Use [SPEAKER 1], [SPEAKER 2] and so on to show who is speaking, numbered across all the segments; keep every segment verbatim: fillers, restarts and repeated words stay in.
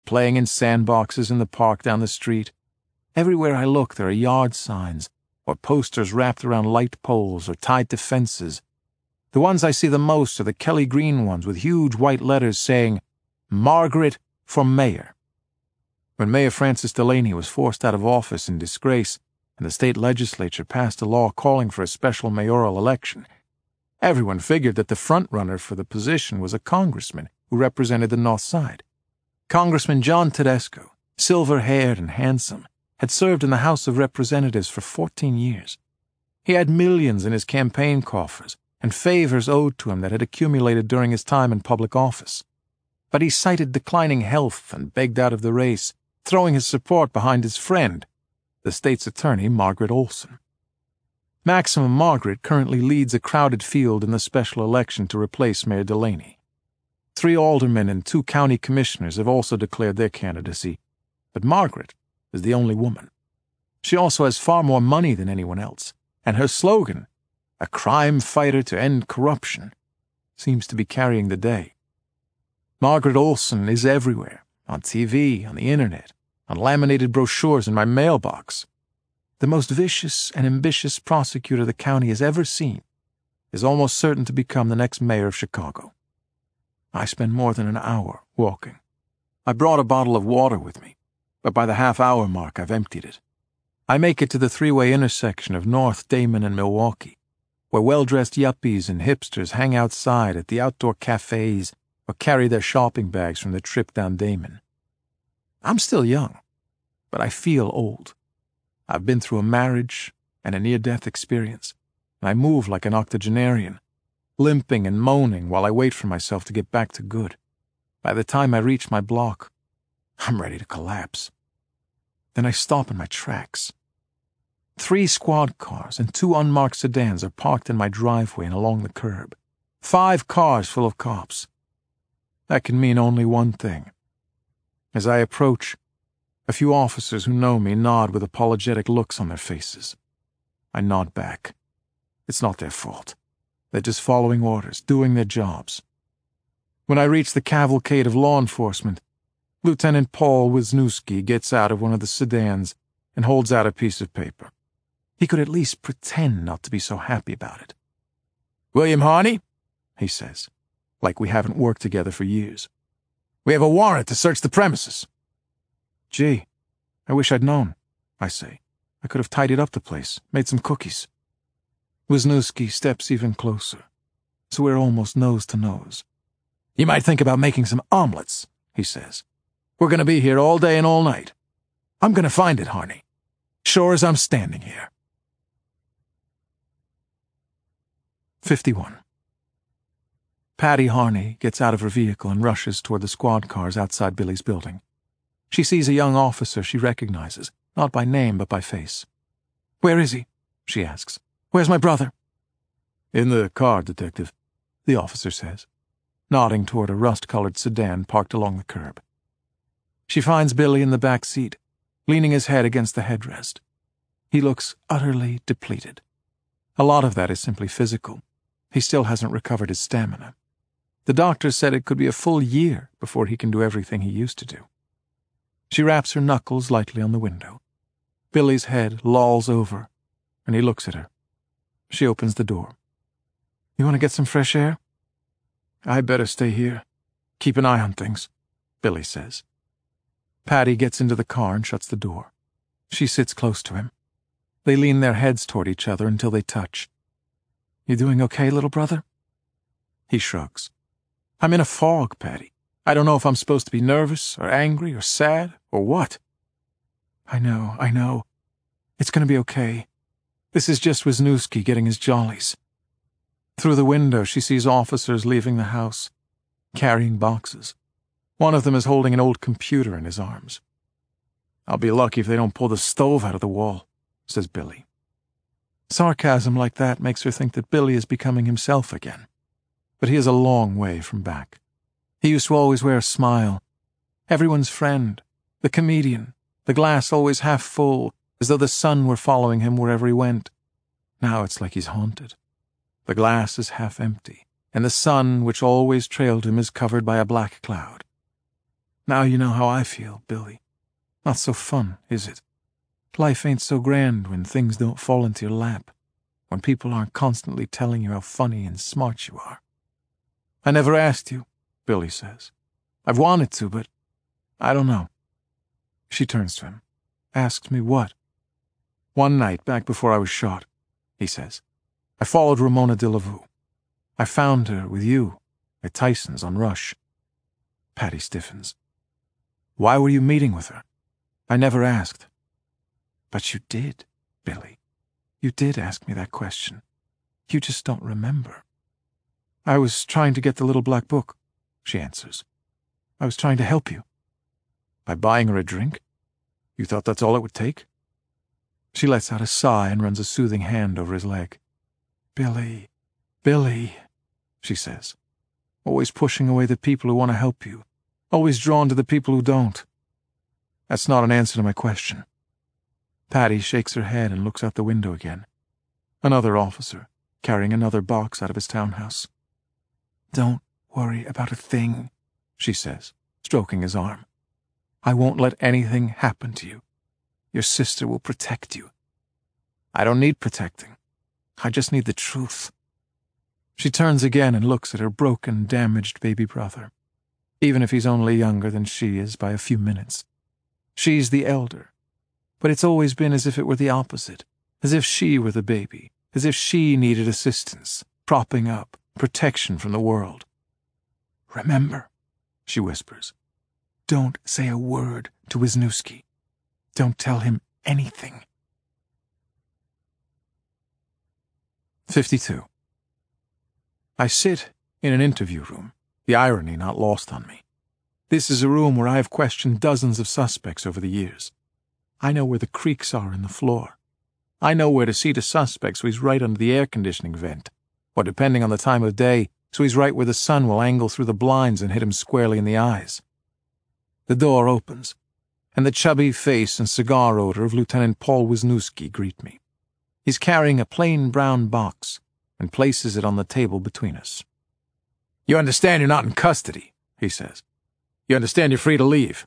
[SPEAKER 1] playing in sandboxes in the park down the street. Everywhere I look, there are yard signs, or posters wrapped around light poles or tied to fences. The ones I see the most are the Kelly Green ones with huge white letters saying, Margaret for Mayor. When Mayor Francis Delaney was forced out of office in disgrace, and the state legislature passed a law calling for a special mayoral election, everyone figured that the front-runner for the position was a congressman who represented the North Side. Congressman John Tedesco, silver-haired and handsome, had served in the House of Representatives for fourteen years. He had millions in his campaign coffers and favors owed to him that had accumulated during his time in public office. But he cited declining health and begged out of the race, throwing his support behind his friend, the state's attorney, Margaret Olson. Maximum Margaret currently leads a crowded field in the special election to replace Mayor Delaney. Three aldermen and two county commissioners have also declared their candidacy, but Margaret is the only woman. She also has far more money than anyone else, and her slogan, a crime fighter to end corruption, seems to be carrying the day. Margaret Olson is everywhere, on T V, on the internet, on laminated brochures in my mailbox. The most vicious and ambitious prosecutor the county has ever seen is almost certain to become the next mayor of Chicago. I spend more than an hour walking. I brought a bottle of water with me, but by the half-hour mark I've emptied it. I make it to the three-way intersection of North Damon and Milwaukee, where well-dressed yuppies and hipsters hang outside at the outdoor cafes or carry their shopping bags from the trip down Damon. I'm still young, but I feel old. I've been through a marriage and a near-death experience, and I move like an octogenarian, limping and moaning while I wait for myself to get back to good. By the time I reach my block, I'm ready to collapse. Then I stop in my tracks. Three squad cars and two unmarked sedans are parked in my driveway and along the curb. Five cars full of cops. That can mean only one thing. As I approach, a few officers who know me nod with apologetic looks on their faces. I nod back. It's not their fault. They're just following orders, doing their jobs. When I reach the cavalcade of law enforcement, Lieutenant Paul Wisniewski gets out of one of the sedans and holds out a piece of paper. He could at least pretend not to be so happy about it. "William Harney," he says, like we haven't worked together for years. "We have a warrant to search the premises." "Gee, I wish I'd known," I say. "I could have tidied up the place, made some cookies." Wisniewski steps even closer, so we're almost nose to nose. "You might think about making some omelets," he says. "We're going to be here all day and all night. I'm going to find it, Harney, sure as I'm standing here." fifty-one. Patty Harney gets out of her vehicle and rushes toward the squad cars outside Billy's building. She sees a young officer she recognizes, not by name but by face. "Where is he?" she asks. "Where's my brother?" "In the car, Detective," the officer says, nodding toward a rust-colored sedan parked along the curb. She finds Billy in the back seat, leaning his head against the headrest. He looks utterly depleted. A lot of that is simply physical. He still hasn't recovered his stamina. The doctor said it could be a full year before he can do everything he used to do. She raps her knuckles lightly on the window. Billy's head lolls over, and he looks at her. She opens the door. "You want to get some fresh air?" "I better stay here. Keep an eye on things," Billy says. Patty gets into the car and shuts the door. She sits close to him. They lean their heads toward each other until they touch. "You doing okay, little brother?" He shrugs. "I'm in a fog, Patty. I don't know if I'm supposed to be nervous or angry or sad or what." "I know, I know. It's going to be okay. This is just Wisniewski getting his jollies." Through the window, she sees officers leaving the house, carrying boxes. One of them is holding an old computer in his arms. "I'll be lucky if they don't pull the stove out of the wall," says Billy. Sarcasm like that makes her think that Billy is becoming himself again. But he is a long way from back. He used to always wear a smile. Everyone's friend, the comedian, the glass always half full, as though the sun were following him wherever he went. Now it's like he's haunted. The glass is half empty, and the sun, which always trailed him, is covered by a black cloud. Now you know how I feel, Billy. Not so fun, is it? Life ain't so grand when things don't fall into your lap, when people aren't constantly telling you how funny and smart you are. I never asked you, Billy says. I've wanted to, but I don't know. She turns to him. Asks me what? One night, back before I was shot, he says, I followed Ramona de la Vue. I found her with you at Tyson's on Rush. Patty stiffens. Why were you meeting with her? I never asked. But you did, Billy. You did ask me that question. You just don't remember. I was trying to get the little black book, she answers. I was trying to help you. By buying her a drink? You thought that's all it would take? She lets out a sigh and runs a soothing hand over his leg. Billy, Billy, she says, always pushing away the people who want to help you, always drawn to the people who don't. That's not an answer to my question. Patty shakes her head and looks out the window again. Another officer, carrying another box out of his townhouse. Don't worry about a thing, she says, stroking his arm. I won't let anything happen to you. Your sister will protect you. I don't need protecting. I just need the truth. She turns again and looks at her broken, damaged baby brother, even if he's only younger than she is by a few minutes. She's the elder, but it's always been as if it were the opposite, as if she were the baby, as if she needed assistance, propping up, protection from the world. Remember, she whispers, don't say a word to Wisniewski. Don't tell him anything. fifty-two. I sit in an interview room, the irony not lost on me. This is a room where I have questioned dozens of suspects over the years. I know where the creaks are in the floor. I know where to seat a suspect so he's right under the air conditioning vent, or depending on the time of day, so he's right where the sun will angle through the blinds and hit him squarely in the eyes. The door opens, and the chubby face and cigar odor of Lieutenant Paul Wisniewski greet me. He's carrying a plain brown box and places it on the table between us. You understand you're not in custody, he says. You understand you're free to leave.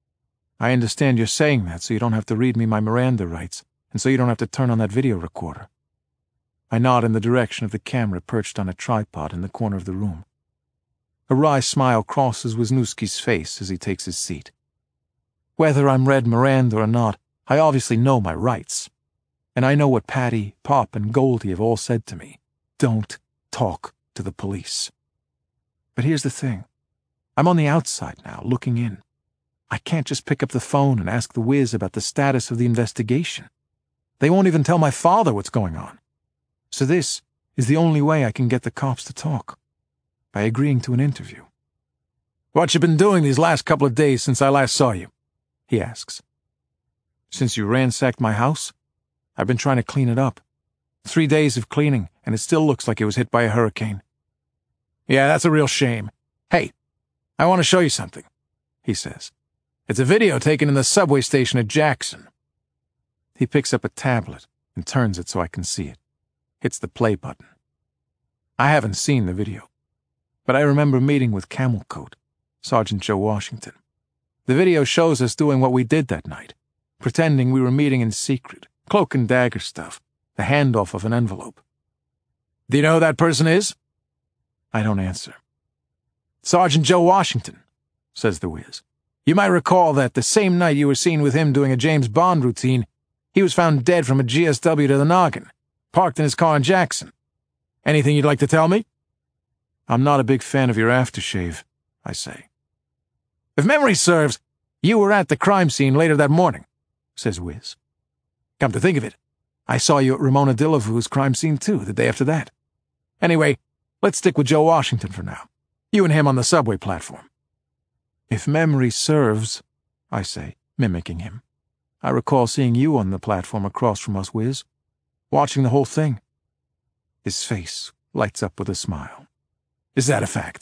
[SPEAKER 1] I understand you're saying that so you don't have to read me my Miranda rights, and so you don't have to turn on that video recorder. I nod in the direction of the camera perched on a tripod in the corner of the room. A wry smile crosses Wisniewski's face as he takes his seat. Whether I'm read Miranda or not, I obviously know my rights. And I know what Patty, Pop, and Goldie have all said to me. Don't talk to the police. But here's the thing. I'm on the outside now, looking in. I can't just pick up the phone and ask the Wiz about the status of the investigation. They won't even tell my father what's going on. So this is the only way I can get the cops to talk. By agreeing to an interview. What you been doing these last couple of days since I last saw you? He asks. Since you ransacked my house? I've been trying to clean it up. Three days of cleaning, and it still looks like it was hit by a hurricane. Yeah, that's a real shame. Hey, I want to show you something, he says. It's a video taken in the subway station at Jackson. He picks up a tablet and turns it so I can see it. Hits the play button. I haven't seen the video, but I remember meeting with Camel Coat, Sergeant Joe Washington. The video shows us doing what we did that night, pretending we were meeting in secret, cloak and dagger stuff, the handoff of an envelope. Do you know who that person is? I don't answer. Sergeant Joe Washington, says the Wiz. You might recall that the same night you were seen with him doing a James Bond routine, he was found dead from a G S W to the noggin, parked in his car in Jackson. Anything you'd like to tell me? I'm not a big fan of your aftershave, I say. If memory serves, you were at the crime scene later that morning, says Wiz. Come to think of it, I saw you at Ramona de la Vue's crime scene too, the day after that. Anyway, let's stick with Joe Washington for now. You and him on the subway platform. If memory serves, I say, mimicking him. I recall seeing you on the platform across from us, Wiz, watching the whole thing. His face lights up with a smile. Is that a fact?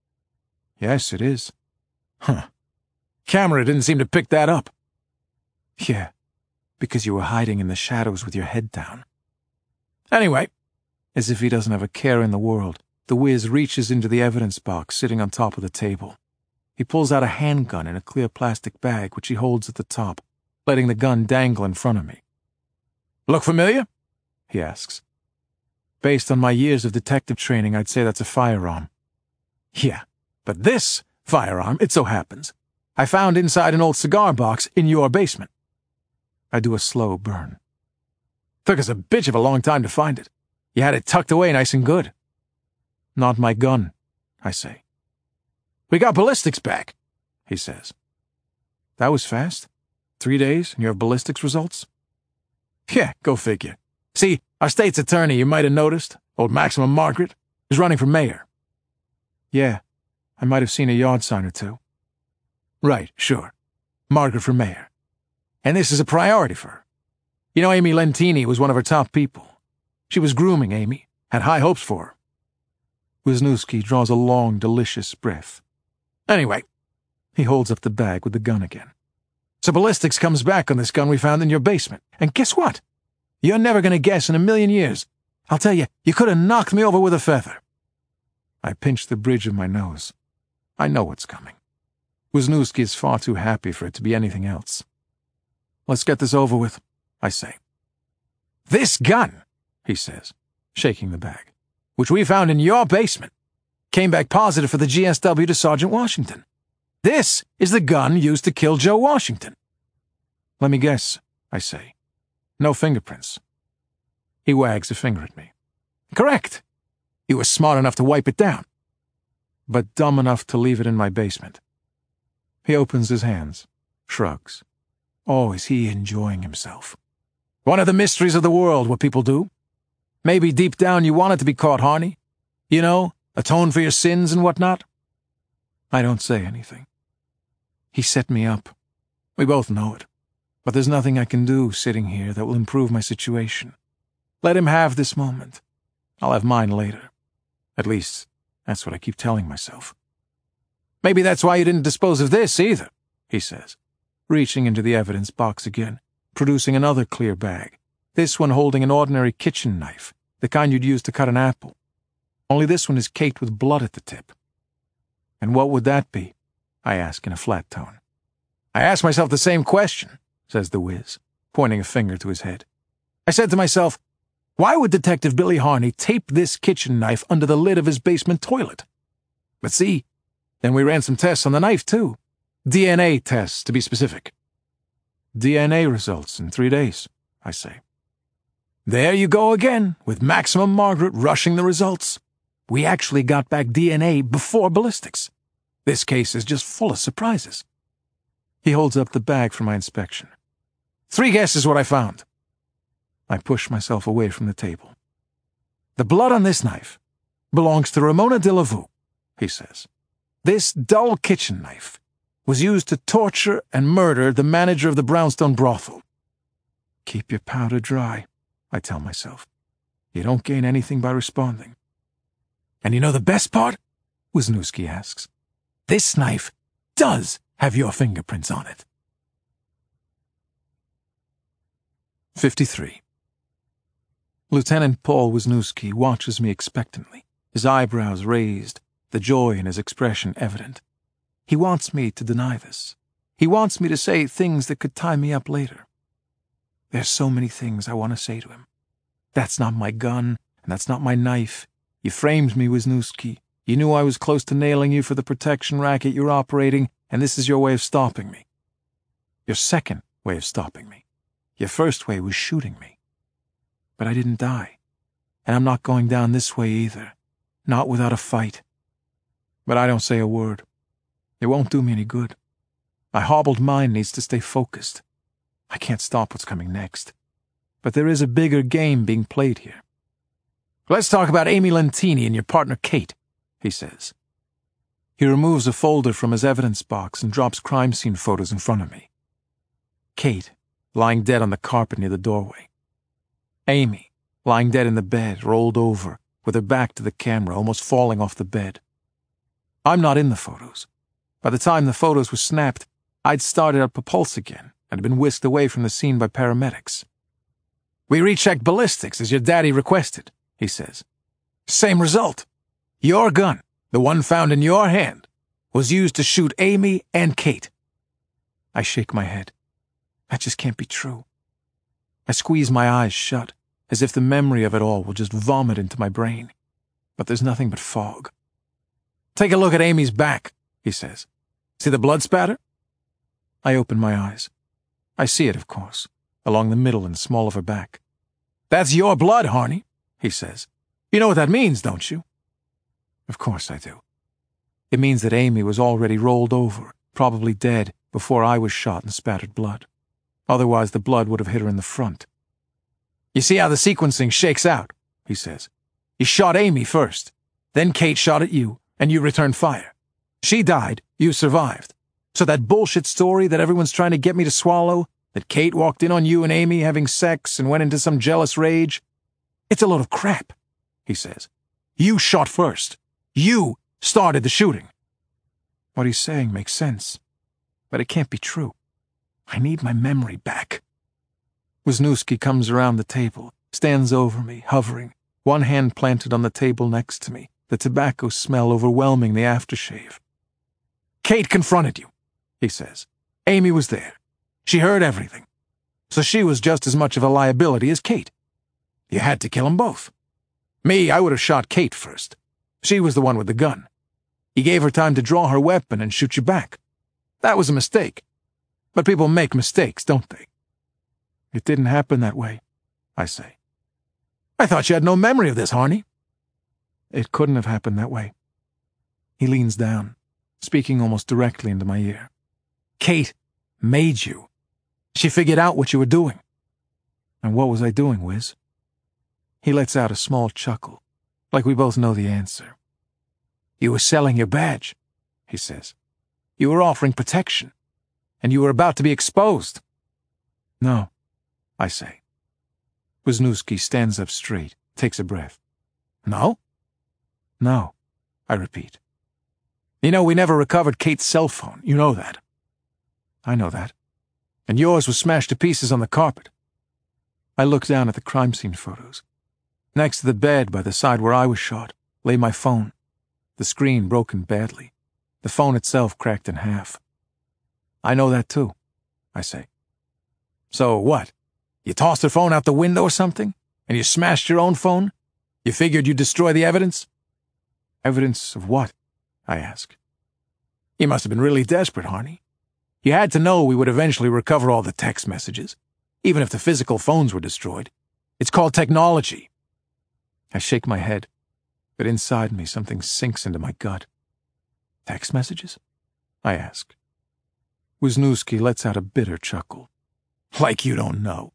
[SPEAKER 1] Yes, it is. Huh. Camera didn't seem to pick that up. Yeah, because you were hiding in the shadows with your head down. Anyway, as if he doesn't have a care in the world, the Wiz reaches into the evidence box sitting on top of the table. He pulls out a handgun in a clear plastic bag, which he holds at the top, letting the gun dangle in front of me. "Look familiar?" he asks. Based on my years of detective training, I'd say that's a firearm. "Yeah, but this firearm, it so happens, I found inside an old cigar box in your basement." I do a slow burn. "Took us a bitch of a long time to find it. You had it tucked away nice and good." "Not my gun," I say. "We got ballistics back," he says. "That was fast? Three days and you have ballistics results?" "Yeah, go figure. See, our state's attorney, you might have noticed, old Maximum Margaret, is running for mayor." "Yeah, I might have seen a yard sign or two." "Right, sure. Margaret for mayor. And this is a priority for her. You know, Amy Lentini was one of her top people. She was grooming Amy, had high hopes for her." Wisniewski draws a long, delicious breath. "Anyway," he holds up the bag with the gun again. "So ballistics comes back on this gun we found in your basement. And guess what? You're never going to guess in a million years. I'll tell you, you could have knocked me over with a feather." I pinch the bridge of my nose. I know what's coming. Wisniewski is far too happy for it to be anything else. "Let's get this over with," I say. "This gun," he says, shaking the bag, "which we found in your basement, came back positive for the G S W to Sergeant Washington. This is the gun used to kill Joe Washington." "Let me guess," I say. "No fingerprints." He wags a finger at me. "Correct. You were smart enough to wipe it down." "But dumb enough to leave it in my basement." He opens his hands, shrugs. Oh, is he enjoying himself. "One of the mysteries of the world, what people do. Maybe deep down you wanted to be caught, Harney. You know, atone for your sins and whatnot." I don't say anything. He set me up. We both know it. But there's nothing I can do sitting here that will improve my situation. Let him have this moment. I'll have mine later. At least, that's what I keep telling myself. "Maybe that's why you didn't dispose of this either," he says, reaching into the evidence box again, producing another clear bag, this one holding an ordinary kitchen knife, the kind you'd use to cut an apple. Only this one is caked with blood at the tip. "And what would that be?" I ask in a flat tone. "I asked myself the same question," says the whiz, pointing a finger to his head. "I said to myself, why would Detective Billy Harney tape this kitchen knife under the lid of his basement toilet? But see, then we ran some tests on the knife, too. D N A tests, to be specific." "D N A results in three days, I say. "There you go again, with Maximum Margaret rushing the results. We actually got back D N A before ballistics. This case is just full of surprises." He holds up the bag for my inspection. "Three guesses what I found." I push myself away from the table. "The blood on this knife belongs to Ramona de la Vue," he says. "This dull kitchen knife was used to torture and murder the manager of the Brownstone brothel." Keep your powder dry, I tell myself. You don't gain anything by responding. "And you know the best part?" Wisniewski asks. "This knife does have your fingerprints on it." fifty-three. Lieutenant Paul Wisniewski watches me expectantly, his eyebrows raised, the joy in his expression evident. He wants me to deny this. He wants me to say things that could tie me up later. There's so many things I want to say to him. That's not my gun, and that's not my knife. You framed me, Wisniewski. You knew I was close to nailing you for the protection racket you're operating, and this is your way of stopping me. Your second way of stopping me. Your first way was shooting me. But I didn't die. And I'm not going down this way either. Not without a fight. But I don't say a word. It won't do me any good. My hobbled mind needs to stay focused. I can't stop what's coming next. But there is a bigger game being played here. "Let's talk about Amy Lentini and your partner Kate," he says. He removes a folder from his evidence box and drops crime scene photos in front of me. Kate, lying dead on the carpet near the doorway. Amy, lying dead in the bed, rolled over, with her back to the camera, almost falling off the bed. I'm not in the photos. By the time the photos were snapped, I'd started up a pulse again and had been whisked away from the scene by paramedics. "We rechecked ballistics as your daddy requested," he says. "Same result. Your gun, the one found in your hand, was used to shoot Amy and Kate. I shake my head. That just can't be true. I squeeze my eyes shut, as if the memory of it all will just vomit into my brain. But there's nothing but fog. Take a look at Amy's back, he says. See the blood spatter? I open my eyes. I see it, of course, along the middle and small of her back. That's your blood, Harney, he says. You know what that means, don't you? Of course I do. It means that Amy was already rolled over, probably dead, before I was shot and spattered blood. Otherwise, the blood would have hit her in the front. You see how the sequencing shakes out, he says. You shot Amy first. Then Kate shot at you, and you returned fire. She died, you survived. So that bullshit story that everyone's trying to get me to swallow, that Kate walked in on you and Amy having sex and went into some jealous rage, it's a load of crap, he says. You shot first. You started the shooting. What he's saying makes sense, but it can't be true. I need my memory back. Wisniewski comes around the table, stands over me, hovering, one hand planted on the table next to me, the tobacco smell overwhelming the aftershave. Kate confronted you, he says. Amy was there. She heard everything. So she was just as much of a liability as Kate. You had to kill them both. Me, I would have shot Kate first. She was the one with the gun. You gave her time to draw her weapon and shoot you back. That was a mistake. But people make mistakes, don't they? It didn't happen that way, I say. I thought you had no memory of this, Harney. It couldn't have happened that way. He leans down, speaking almost directly into my ear. Kate made you. She figured out what you were doing. And what was I doing, Wiz? He lets out a small chuckle, like we both know the answer. You were selling your badge, he says. You were offering protection, and you were about to be exposed. No, I say. Wisniewski stands up straight, takes a breath. No? No, I repeat. You know, we never recovered Kate's cell phone. You know that. I know that. And yours was smashed to pieces on the carpet. I look down at the crime scene photos. Next to the bed by the side where I was shot lay my phone, the screen broken badly, the phone itself cracked in half. I know that too, I say. So what? You tossed her phone out the window or something? And you smashed your own phone? You figured you'd destroy the evidence? Evidence of what? I ask. You must have been really desperate, Harney. You had to know we would eventually recover all the text messages, even if the physical phones were destroyed. It's called technology. I shake my head, but inside me something sinks into my gut. Text messages? I ask. Wisniewski lets out a bitter chuckle. Like you don't know.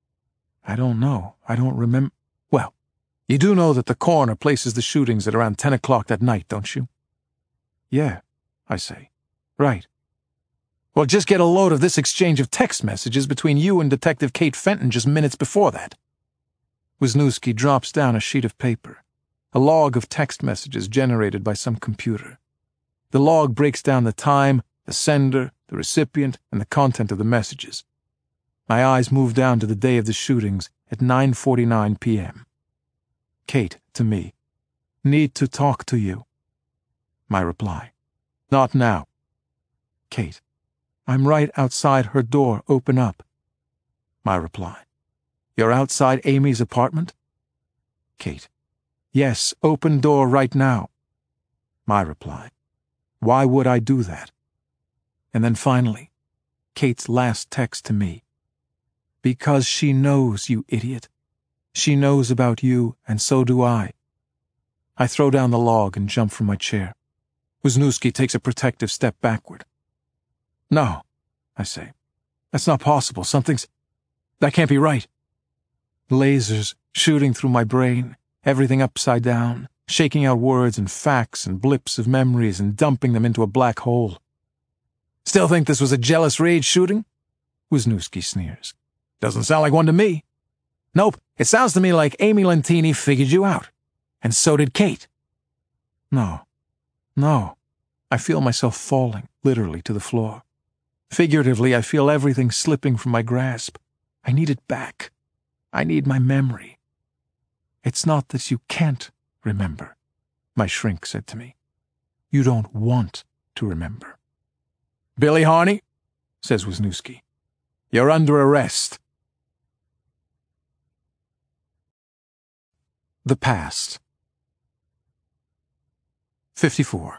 [SPEAKER 1] I don't know. I don't remember. Well, you do know that the coroner places the shootings at around ten o'clock that night, don't you? Yeah, I say. Right. Well, just get a load of this exchange of text messages between you and Detective Kate Fenton just minutes before that. Wisniewski drops down a sheet of paper, a log of text messages generated by some computer. The log breaks down the time, the sender, the recipient, and the content of the messages. My eyes move down to the day of the shootings at nine forty-nine p.m. Kate, to me, need to talk to you. My reply, not now. Kate, I'm right outside her door, open up. My reply, you're outside Amy's apartment? Kate, yes, open door right now. My reply, why would I do that? And then finally, Kate's last text to me. Because she knows, you idiot. She knows about you, and so do I. I throw down the log and jump from my chair. Wisniewski takes a protective step backward. No, I say. That's not possible. Something's... That can't be right. Lasers shooting through my brain, everything upside down, shaking out words and facts and blips of memories and dumping them into a black hole. Still think this was a jealous rage shooting? Wisniewski sneers. Doesn't sound like one to me. Nope, it sounds to me like Amy Lentini figured you out. And so did Kate. No. No. I feel myself falling, literally, to the floor. Figuratively, I feel everything slipping from my grasp. I need it back. I need my memory. It's not that you can't remember, my shrink said to me. You don't want to remember. "Billy Harney," says Wisniewski, "you're under arrest." The Past. fifty-four.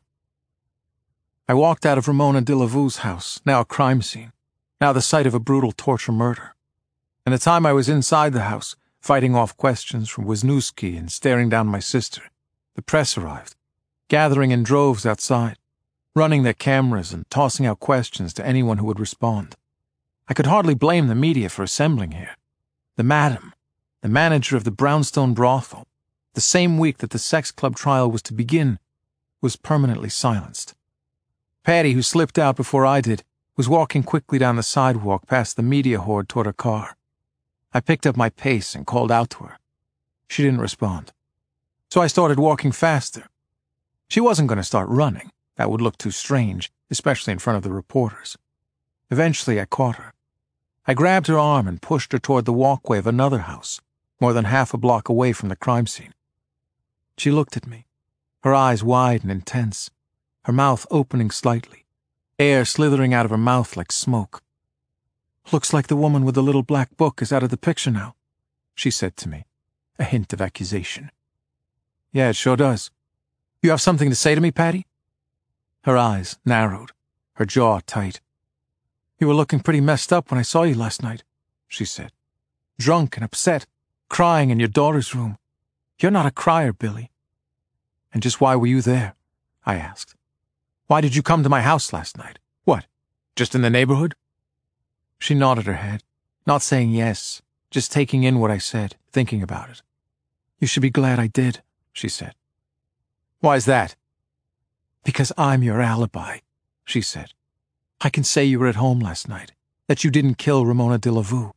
[SPEAKER 1] I walked out of Ramona de la Vue's house, now a crime scene, now the site of a brutal torture murder. And the time I was inside the house, fighting off questions from Wisniewski and staring down my sister, the press arrived, gathering in droves outside, running their cameras and tossing out questions to anyone who would respond. I could hardly blame the media for assembling here. The madam, the manager of the Brownstone brothel, the same week that the sex club trial was to begin, was permanently silenced. Patty, who slipped out before I did, was walking quickly down the sidewalk past the media horde toward her car. I picked up my pace and called out to her. She didn't respond. So I started walking faster. She wasn't going to start running. That would look too strange, especially in front of the reporters. Eventually I caught her. I grabbed her arm and pushed her toward the walkway of another house, more than half a block away from the crime scene. She looked at me, her eyes wide and intense, her mouth opening slightly, air slithering out of her mouth like smoke. "Looks like the woman with the little black book is out of the picture now," she said to me, a hint of accusation. "Yeah, it sure does. You have something to say to me, Patty?" Her eyes narrowed, her jaw tight. "You were looking pretty messed up when I saw you last night," she said. "Drunk and upset, crying in your daughter's room. You're not a crier, Billy." "And just why were you there?" I asked. "Why did you come to my house last night? What, just in the neighborhood?" She nodded her head, not saying yes, just taking in what I said, thinking about it. "You should be glad I did," she said. "Why's that?" "Because I'm your alibi," she said. "I can say you were at home last night, that you didn't kill Ramona de la Vue."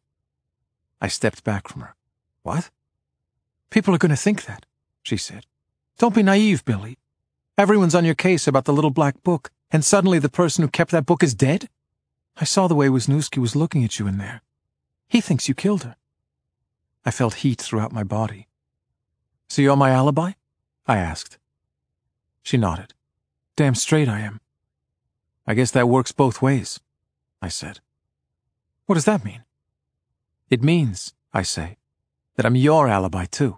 [SPEAKER 1] I stepped back from her. "What?" "People are going to think that," she said. "Don't be naive, Billy. Everyone's on your case about the little black book, and suddenly the person who kept that book is dead? I saw the way Wisniewski was looking at you in there. He thinks you killed her." I felt heat throughout my body. "So you're my alibi?" I asked. She nodded. "Damn straight I am." "I guess that works both ways," I said. "What does that mean?" "It means," I say, "that I'm your alibi too."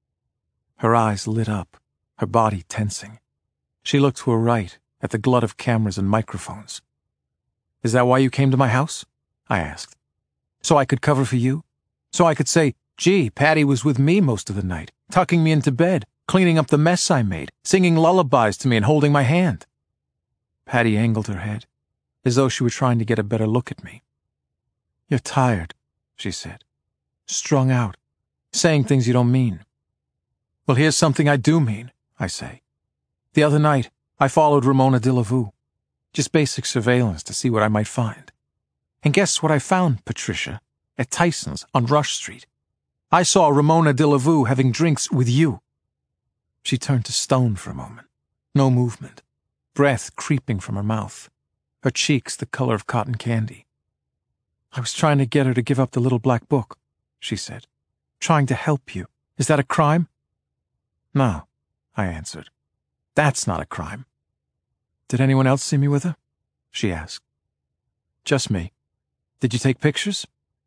[SPEAKER 1] Her eyes lit up, her body tensing. She looked to her right, at the glut of cameras and microphones. "Is that why you came to my house?" I asked. "So I could cover for you? So I could say, gee, Patty was with me most of the night, tucking me into bed, cleaning up the mess I made, singing lullabies to me and holding my hand?" Patty angled her head, as though she were trying to get a better look at me. "You're tired," she said. "Strung out, saying things you don't mean." "Well, here's something I do mean," I say. "The other night, I followed Ramona de la Vue. Just basic surveillance to see what I might find. And guess what I found, Patricia, at Tyson's on Rush Street? I saw Ramona de la Vue having drinks with you." She turned to stone for a moment. No movement. Breath creeping from her mouth. Her cheeks the color of cotton candy. "I was trying to get her to give up the little black book," she said. "Trying to help you. Is that a crime?" "No," I answered. "That's not a crime." "Did anyone else see me with her?" she asked. "Just me. Did you take pictures?"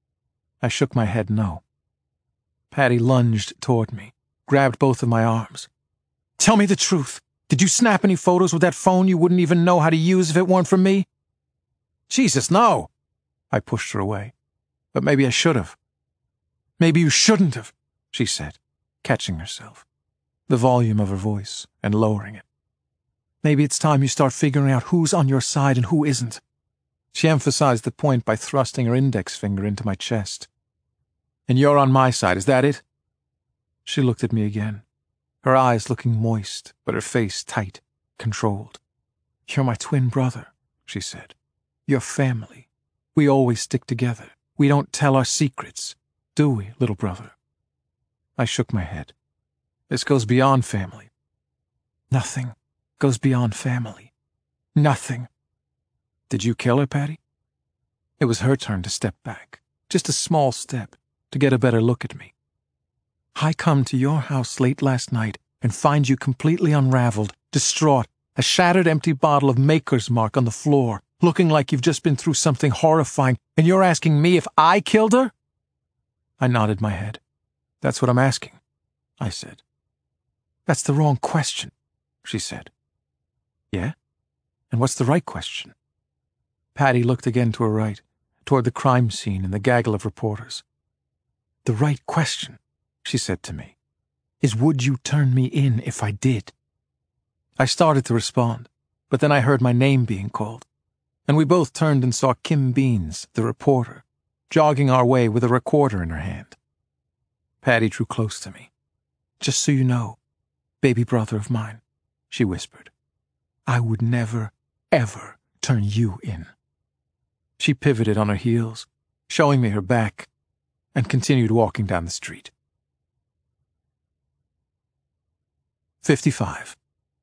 [SPEAKER 1] I shook my head no. Patty lunged toward me, grabbed both of my arms. "Tell me the truth. Did you snap any photos with that phone you wouldn't even know how to use if it weren't for me?" "Jesus, no!" I pushed her away. "But maybe I should have." "Maybe you shouldn't have," she said, catching herself, the volume of her voice, and lowering it. "Maybe it's time you start figuring out who's on your side and who isn't." She emphasized the point by thrusting her index finger into my chest. "And you're on my side, is that it?" She looked at me again, her eyes looking moist, but her face tight, controlled. "You're my twin brother," she said. "You're family. We always stick together. We don't tell our secrets, do we, little brother?" I shook my head. "This goes beyond family." "Nothing goes beyond family. Nothing." "Did you kill her, Patty?" It was her turn to step back, just a small step, to get a better look at me. "I come to your house late last night and find you completely unraveled, distraught, A shattered empty bottle of Maker's Mark on the floor, looking like you've just been through something horrifying, and you're asking me if I killed her? I nodded my head. That's what I'm asking, I said. That's the wrong question, she said. Yeah? And what's the right question? Patty looked again to her right, toward the crime scene and the gaggle of reporters. The right question, she said to me, is would you turn me in if I did? I started to respond, but then I heard my name being called, and we both turned and saw Kim Beans, the reporter, jogging our way with a recorder in her hand. Patty drew close to me. Just so you know, baby brother of mine, she whispered, I would never, ever turn you in. She pivoted on her heels, showing me her back, and continued walking down the street. fifty-five.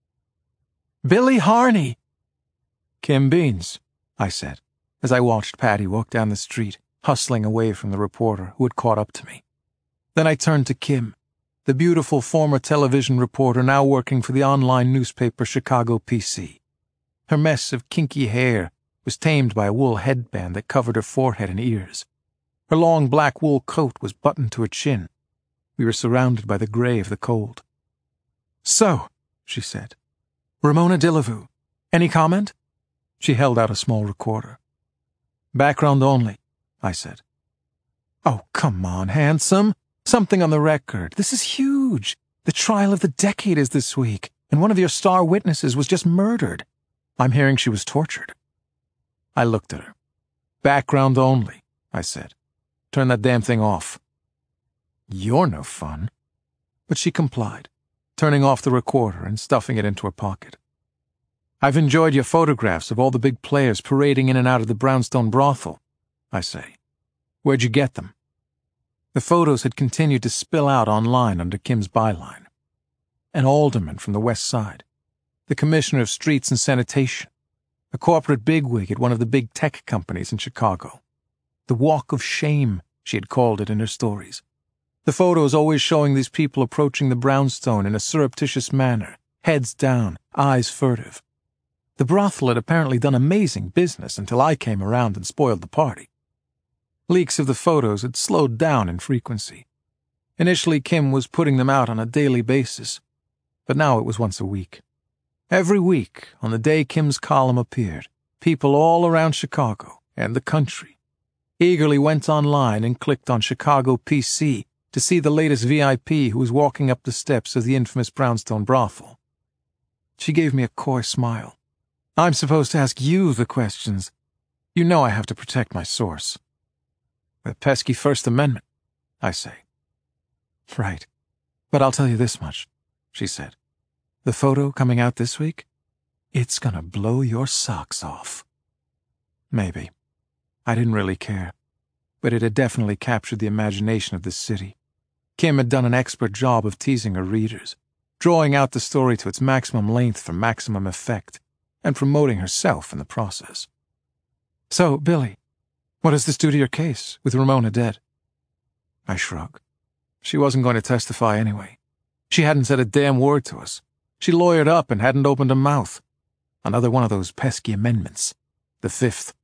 [SPEAKER 1] Billy Harney! Kim Beans, I said, as I watched Patty walk down the street, hustling away from the reporter who had caught up to me. Then I turned to Kim, the beautiful former television reporter now working for the online newspaper Chicago P C. Her mess of kinky hair was tamed by a wool headband that covered her forehead and ears. Her long black wool coat was buttoned to her chin. We were surrounded by the gray of the cold. So, she said, Ramona Dillevue, any comment? She held out a small recorder. Background only, I said. Oh, come on, handsome. Something on the record. This is huge. The trial of the decade is this week, and one of your star witnesses was just murdered. I'm hearing she was tortured. I looked at her. Background only, I said. Turn that damn thing off. You're no fun. But she complied, turning off the recorder and stuffing it into her pocket. I've enjoyed your photographs of all the big players parading in and out of the Brownstone brothel, I say. Where'd you get them? The photos had continued to spill out online under Kim's byline. An alderman from the West Side, the commissioner of streets and sanitation, a corporate bigwig at one of the big tech companies in Chicago. The Walk of Shame, she had called it in her stories. The photos always showing these people approaching the brownstone in a surreptitious manner, heads down, eyes furtive. The brothel had apparently done amazing business until I came around and spoiled the party. Leaks of the photos had slowed down in frequency. Initially, Kim was putting them out on a daily basis, but now it was once a week. Every week, on the day Kim's column appeared, people all around Chicago and the country eagerly went online and clicked on Chicago P C to see the latest V I P who was walking up the steps of the infamous Brownstone brothel. She gave me a coy smile. I'm supposed to ask you the questions. You know I have to protect my source. The pesky First Amendment, I say. Right. But I'll tell you this much, she said. The photo coming out this week? It's gonna blow your socks off. Maybe. I didn't really care. But it had definitely captured the imagination of this city. Kim had done an expert job of teasing her readers, drawing out the story to its maximum length for maximum effect, and promoting herself in the process. So, Billy, what does this do to your case, with Ramona dead? I shrug. She wasn't going to testify anyway. She hadn't said a damn word to us. She lawyered up and hadn't opened her mouth. Another one of those pesky amendments. The fifth.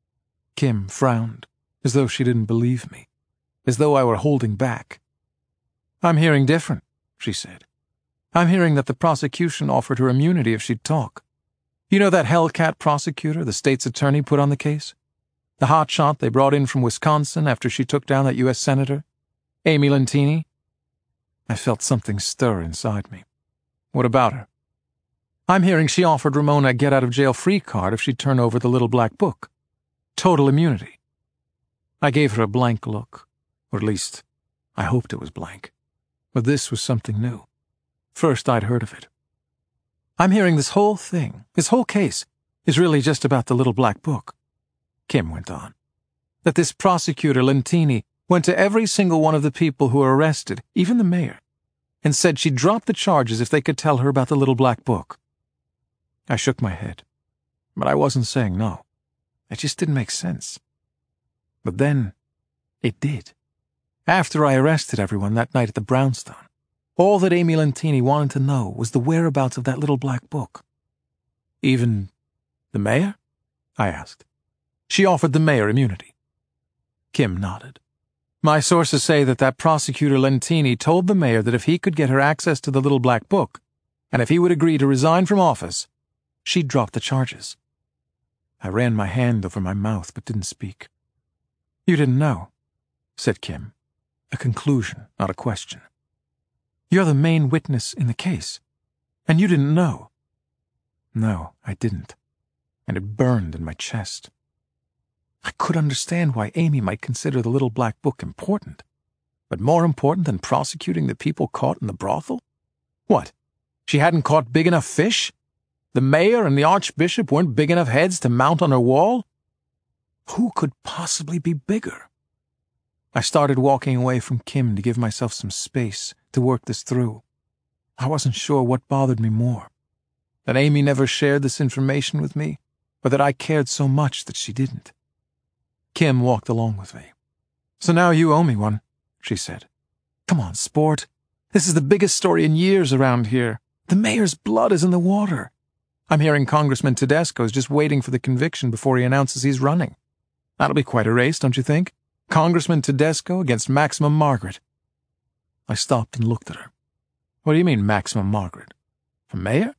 [SPEAKER 1] Kim frowned, as though she didn't believe me, as though I were holding back. I'm hearing different, she said. I'm hearing that the prosecution offered her immunity if she'd talk. You know that Hellcat prosecutor the state's attorney put on the case? The hotshot they brought in from Wisconsin after she took down that U S senator? Amy Lentini? I felt something stir inside me. What about her? I'm hearing she offered Ramona a get-out-of-jail-free card if she'd turn over the little black book. Total immunity. I gave her a blank look, or at least, I hoped it was blank. But this was something new. First I'd heard of it. I'm hearing this whole thing, this whole case, is really just about the little black book. Kim went on. That this prosecutor, Lentini, went to every single one of the people who were arrested, even the mayor, and said she'd drop the charges if they could tell her about the little black book. I shook my head, but I wasn't saying no. It just didn't make sense. But then, it did. After I arrested everyone that night at the Brownstone, all that Amy Lentini wanted to know was the whereabouts of that little black book. Even the mayor? I asked. She offered the mayor immunity. Kim nodded. My sources say that that prosecutor Lentini told the mayor that if he could get her access to the little black book, and if he would agree to resign from office, she'd drop the charges. I ran my hand over my mouth but didn't speak. You didn't know, said Kim. A conclusion, not a question. You're the main witness in the case, and you didn't know. No, I didn't, and it burned in my chest. I could understand why Amy might consider the little black book important, but more important than prosecuting the people caught in the brothel? What? She hadn't caught big enough fish? The mayor and the archbishop weren't big enough heads to mount on her wall? Who could possibly be bigger? I started walking away from Kim to give myself some space to work this through. I wasn't sure what bothered me more, that Amy never shared this information with me, or that I cared so much that she didn't. Kim walked along with me. So now you owe me one, she said. Come on, sport. This is the biggest story in years around here. The mayor's blood is in the water. I'm hearing Congressman Tedesco is just waiting for the conviction before he announces he's running. That'll be quite a race, don't you think? Congressman Tedesco against Maximum Margaret. I stopped and looked at her. What do you mean, Maximum Margaret? For mayor?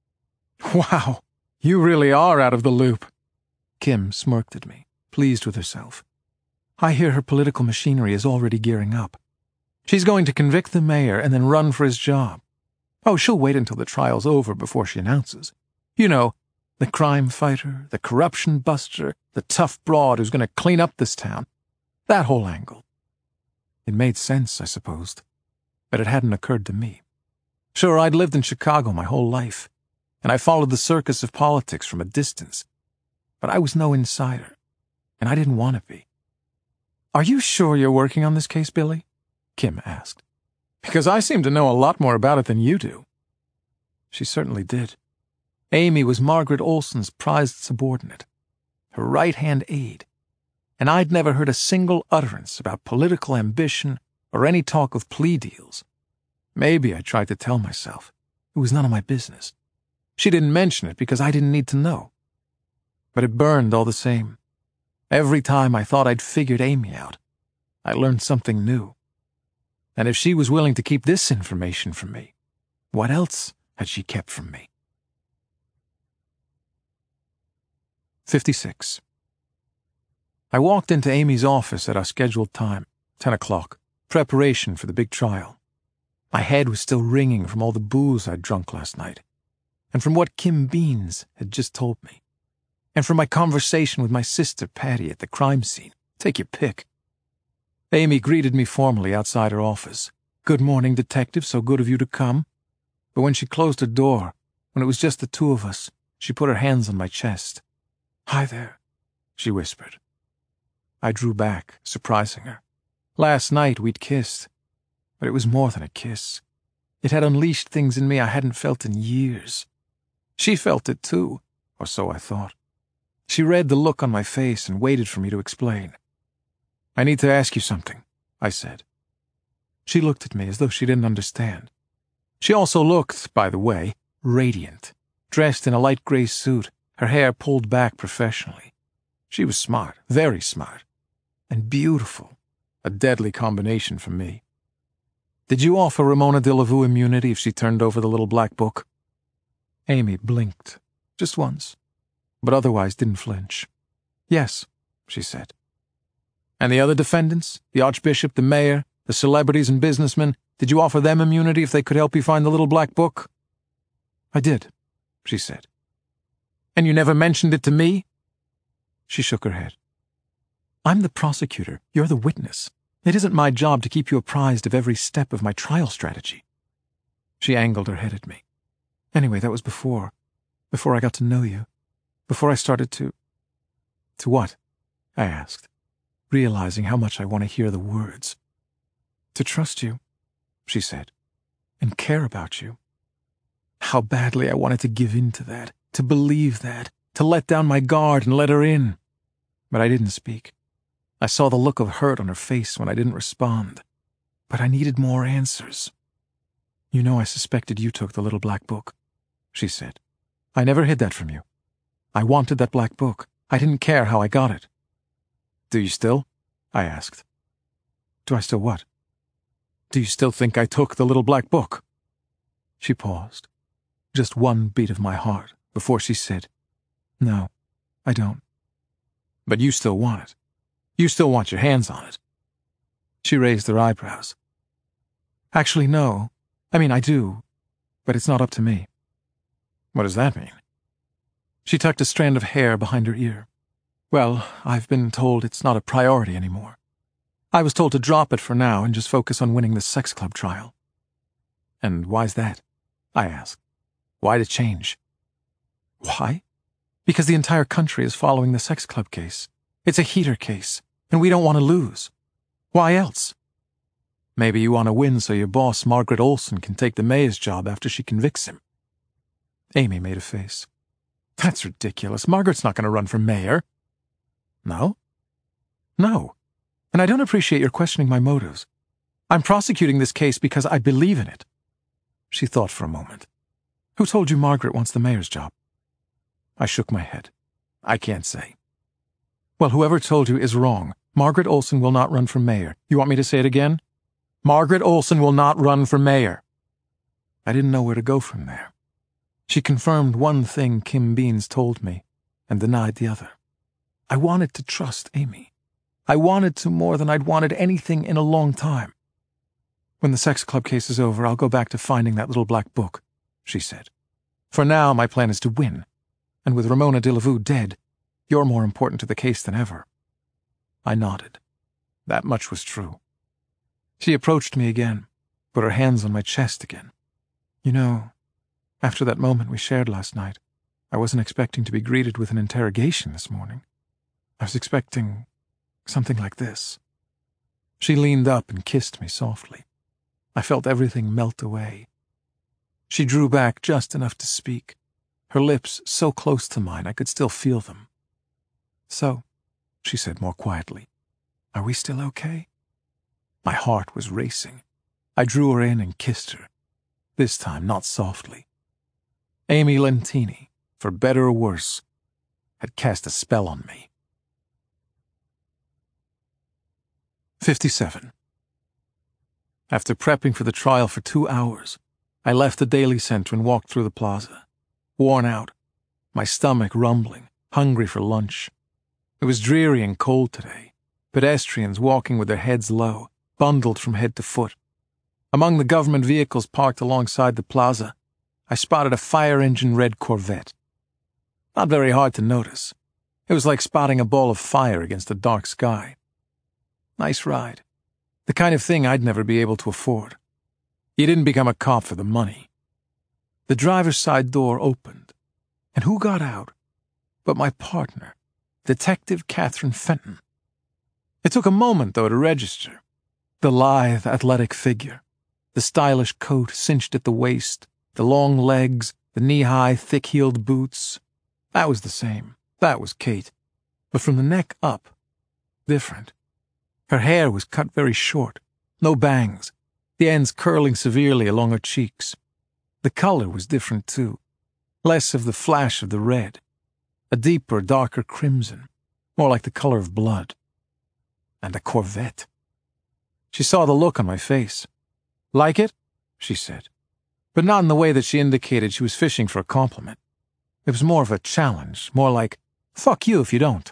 [SPEAKER 1] Wow, you really are out of the loop. Kim smirked at me, pleased with herself. I hear her political machinery is already gearing up. She's going to convict the mayor and then run for his job. Oh, she'll wait until the trial's over before she announces. You know, the crime fighter, the corruption buster, the tough broad who's going to clean up this town. That whole angle. It made sense, I supposed, but it hadn't occurred to me. Sure, I'd lived in Chicago my whole life, and I followed the circus of politics from a distance, but I was no insider, and I didn't want to be. Are you sure you're working on this case, Billy? Kim asked. Because I seem to know a lot more about it than you do. She certainly did. Amy was Margaret Olson's prized subordinate, her right-hand aide, and I'd never heard a single utterance about political ambition or any talk of plea deals. Maybe I tried to tell myself. It was none of my business. She didn't mention it because I didn't need to know. But it burned all the same. Every time I thought I'd figured Amy out, I learned something new. And if she was willing to keep this information from me, what else had she kept from me? fifty-six. I walked into Amy's office at our scheduled time, ten o'clock, preparation for the big trial. My head was still ringing from all the booze I'd drunk last night, and from what Kim Beans had just told me, and from my conversation with my sister Patty at the crime scene. Take your pick. Amy greeted me formally outside her office. Good morning, detective, so good of you to come. But when she closed her door, when it was just the two of us, she put her hands on my chest. Hi there, she whispered. I drew back, surprising her. Last night we'd kissed, but it was more than a kiss. It had unleashed things in me I hadn't felt in years. She felt it too, or so I thought. She read the look on my face and waited for me to explain. I need to ask you something, I said. She looked at me as though she didn't understand. She also looked, by the way, radiant, dressed in a light gray suit, her hair pulled back professionally. She was smart, very smart, and beautiful, a deadly combination for me. Did you offer Ramona de la Vue immunity if she turned over the little black book? Amy blinked, just once, but otherwise didn't flinch. Yes, she said. And the other defendants, the archbishop, the mayor, the celebrities and businessmen, did you offer them immunity if they could help you find the little black book? I did, she said. And you never mentioned it to me? She shook her head. I'm the prosecutor. You're the witness. It isn't my job to keep you apprised of every step of my trial strategy. She angled her head at me. Anyway, that was before. Before I got to know you. Before I started to... To what? I asked, realizing how much I want to hear the words. To trust you, she said, and care about you. How badly I wanted to give in to that, to believe that, to let down my guard and let her in. But I didn't speak. I saw the look of hurt on her face when I didn't respond. But I needed more answers. You know I suspected you took the little black book, she said. I never hid that from you. I wanted that black book. I didn't care how I got it. Do you still? I asked. Do I still what? Do you still think I took the little black book? She paused. Just one beat of my heart before she said, No, I don't. But you still want it. You still want your hands on it. She raised her eyebrows. Actually, no. I mean, I do. But it's not up to me. What does that mean? She tucked a strand of hair behind her ear. Well, I've been told it's not a priority anymore. I was told to drop it for now and just focus on winning the sex club trial. And why's that? I asked. Why the change? Why? Because the entire country is following the sex club case. It's a heater case, and we don't want to lose. Why else? Maybe you want to win so your boss, Margaret Olson, can take the mayor's job after she convicts him. Amy made a face. That's ridiculous. Margaret's not going to run for mayor. No? No. And I don't appreciate your questioning my motives. I'm prosecuting this case because I believe in it. She thought for a moment. Who told you Margaret wants the mayor's job? I shook my head. I can't say. Well, whoever told you is wrong. Margaret Olson will not run for mayor. You want me to say it again? Margaret Olson will not run for mayor. I didn't know where to go from there. She confirmed one thing Kim Beans told me and denied the other. I wanted to trust Amy. I wanted to more than I'd wanted anything in a long time. When the sex club case is over, I'll go back to finding that little black book, she said. For now, my plan is to win. And with Ramona de la Vue dead, you're more important to the case than ever. I nodded. That much was true. She approached me again, put her hands on my chest again. You know, after that moment we shared last night, I wasn't expecting to be greeted with an interrogation this morning. I was expecting something like this. She leaned up and kissed me softly. I felt everything melt away. She drew back just enough to speak, her lips so close to mine I could still feel them. So, she said more quietly, are we still okay? My heart was racing. I drew her in and kissed her, this time not softly. Amy Lentini, for better or worse, had cast a spell on me. fifty-seven. After prepping for the trial for two hours, I left the Daily Center and walked through the plaza, worn out, my stomach rumbling, hungry for lunch. It was dreary and cold today, pedestrians walking with their heads low, bundled from head to foot. Among the government vehicles parked alongside the plaza, I spotted a fire-engine red Corvette. Not very hard to notice. It was like spotting a ball of fire against a dark sky. Nice ride. The kind of thing I'd never be able to afford. You didn't become a cop for the money. The driver's side door opened, and who got out but my partner, Detective Catherine Fenton. It took a moment, though, to register. The lithe, athletic figure, the stylish coat cinched at the waist, the long legs, the knee-high, thick-heeled boots. That was the same. That was Kate. But from the neck up, different. Her hair was cut very short, no bangs, the ends curling severely along her cheeks. The color was different, too. Less of the flash of the red. A deeper, darker crimson, more like the color of blood. And a Corvette. She saw the look on my face. Like it? She said. But not in the way that she indicated she was fishing for a compliment. It was more of a challenge, more like, fuck you if you don't.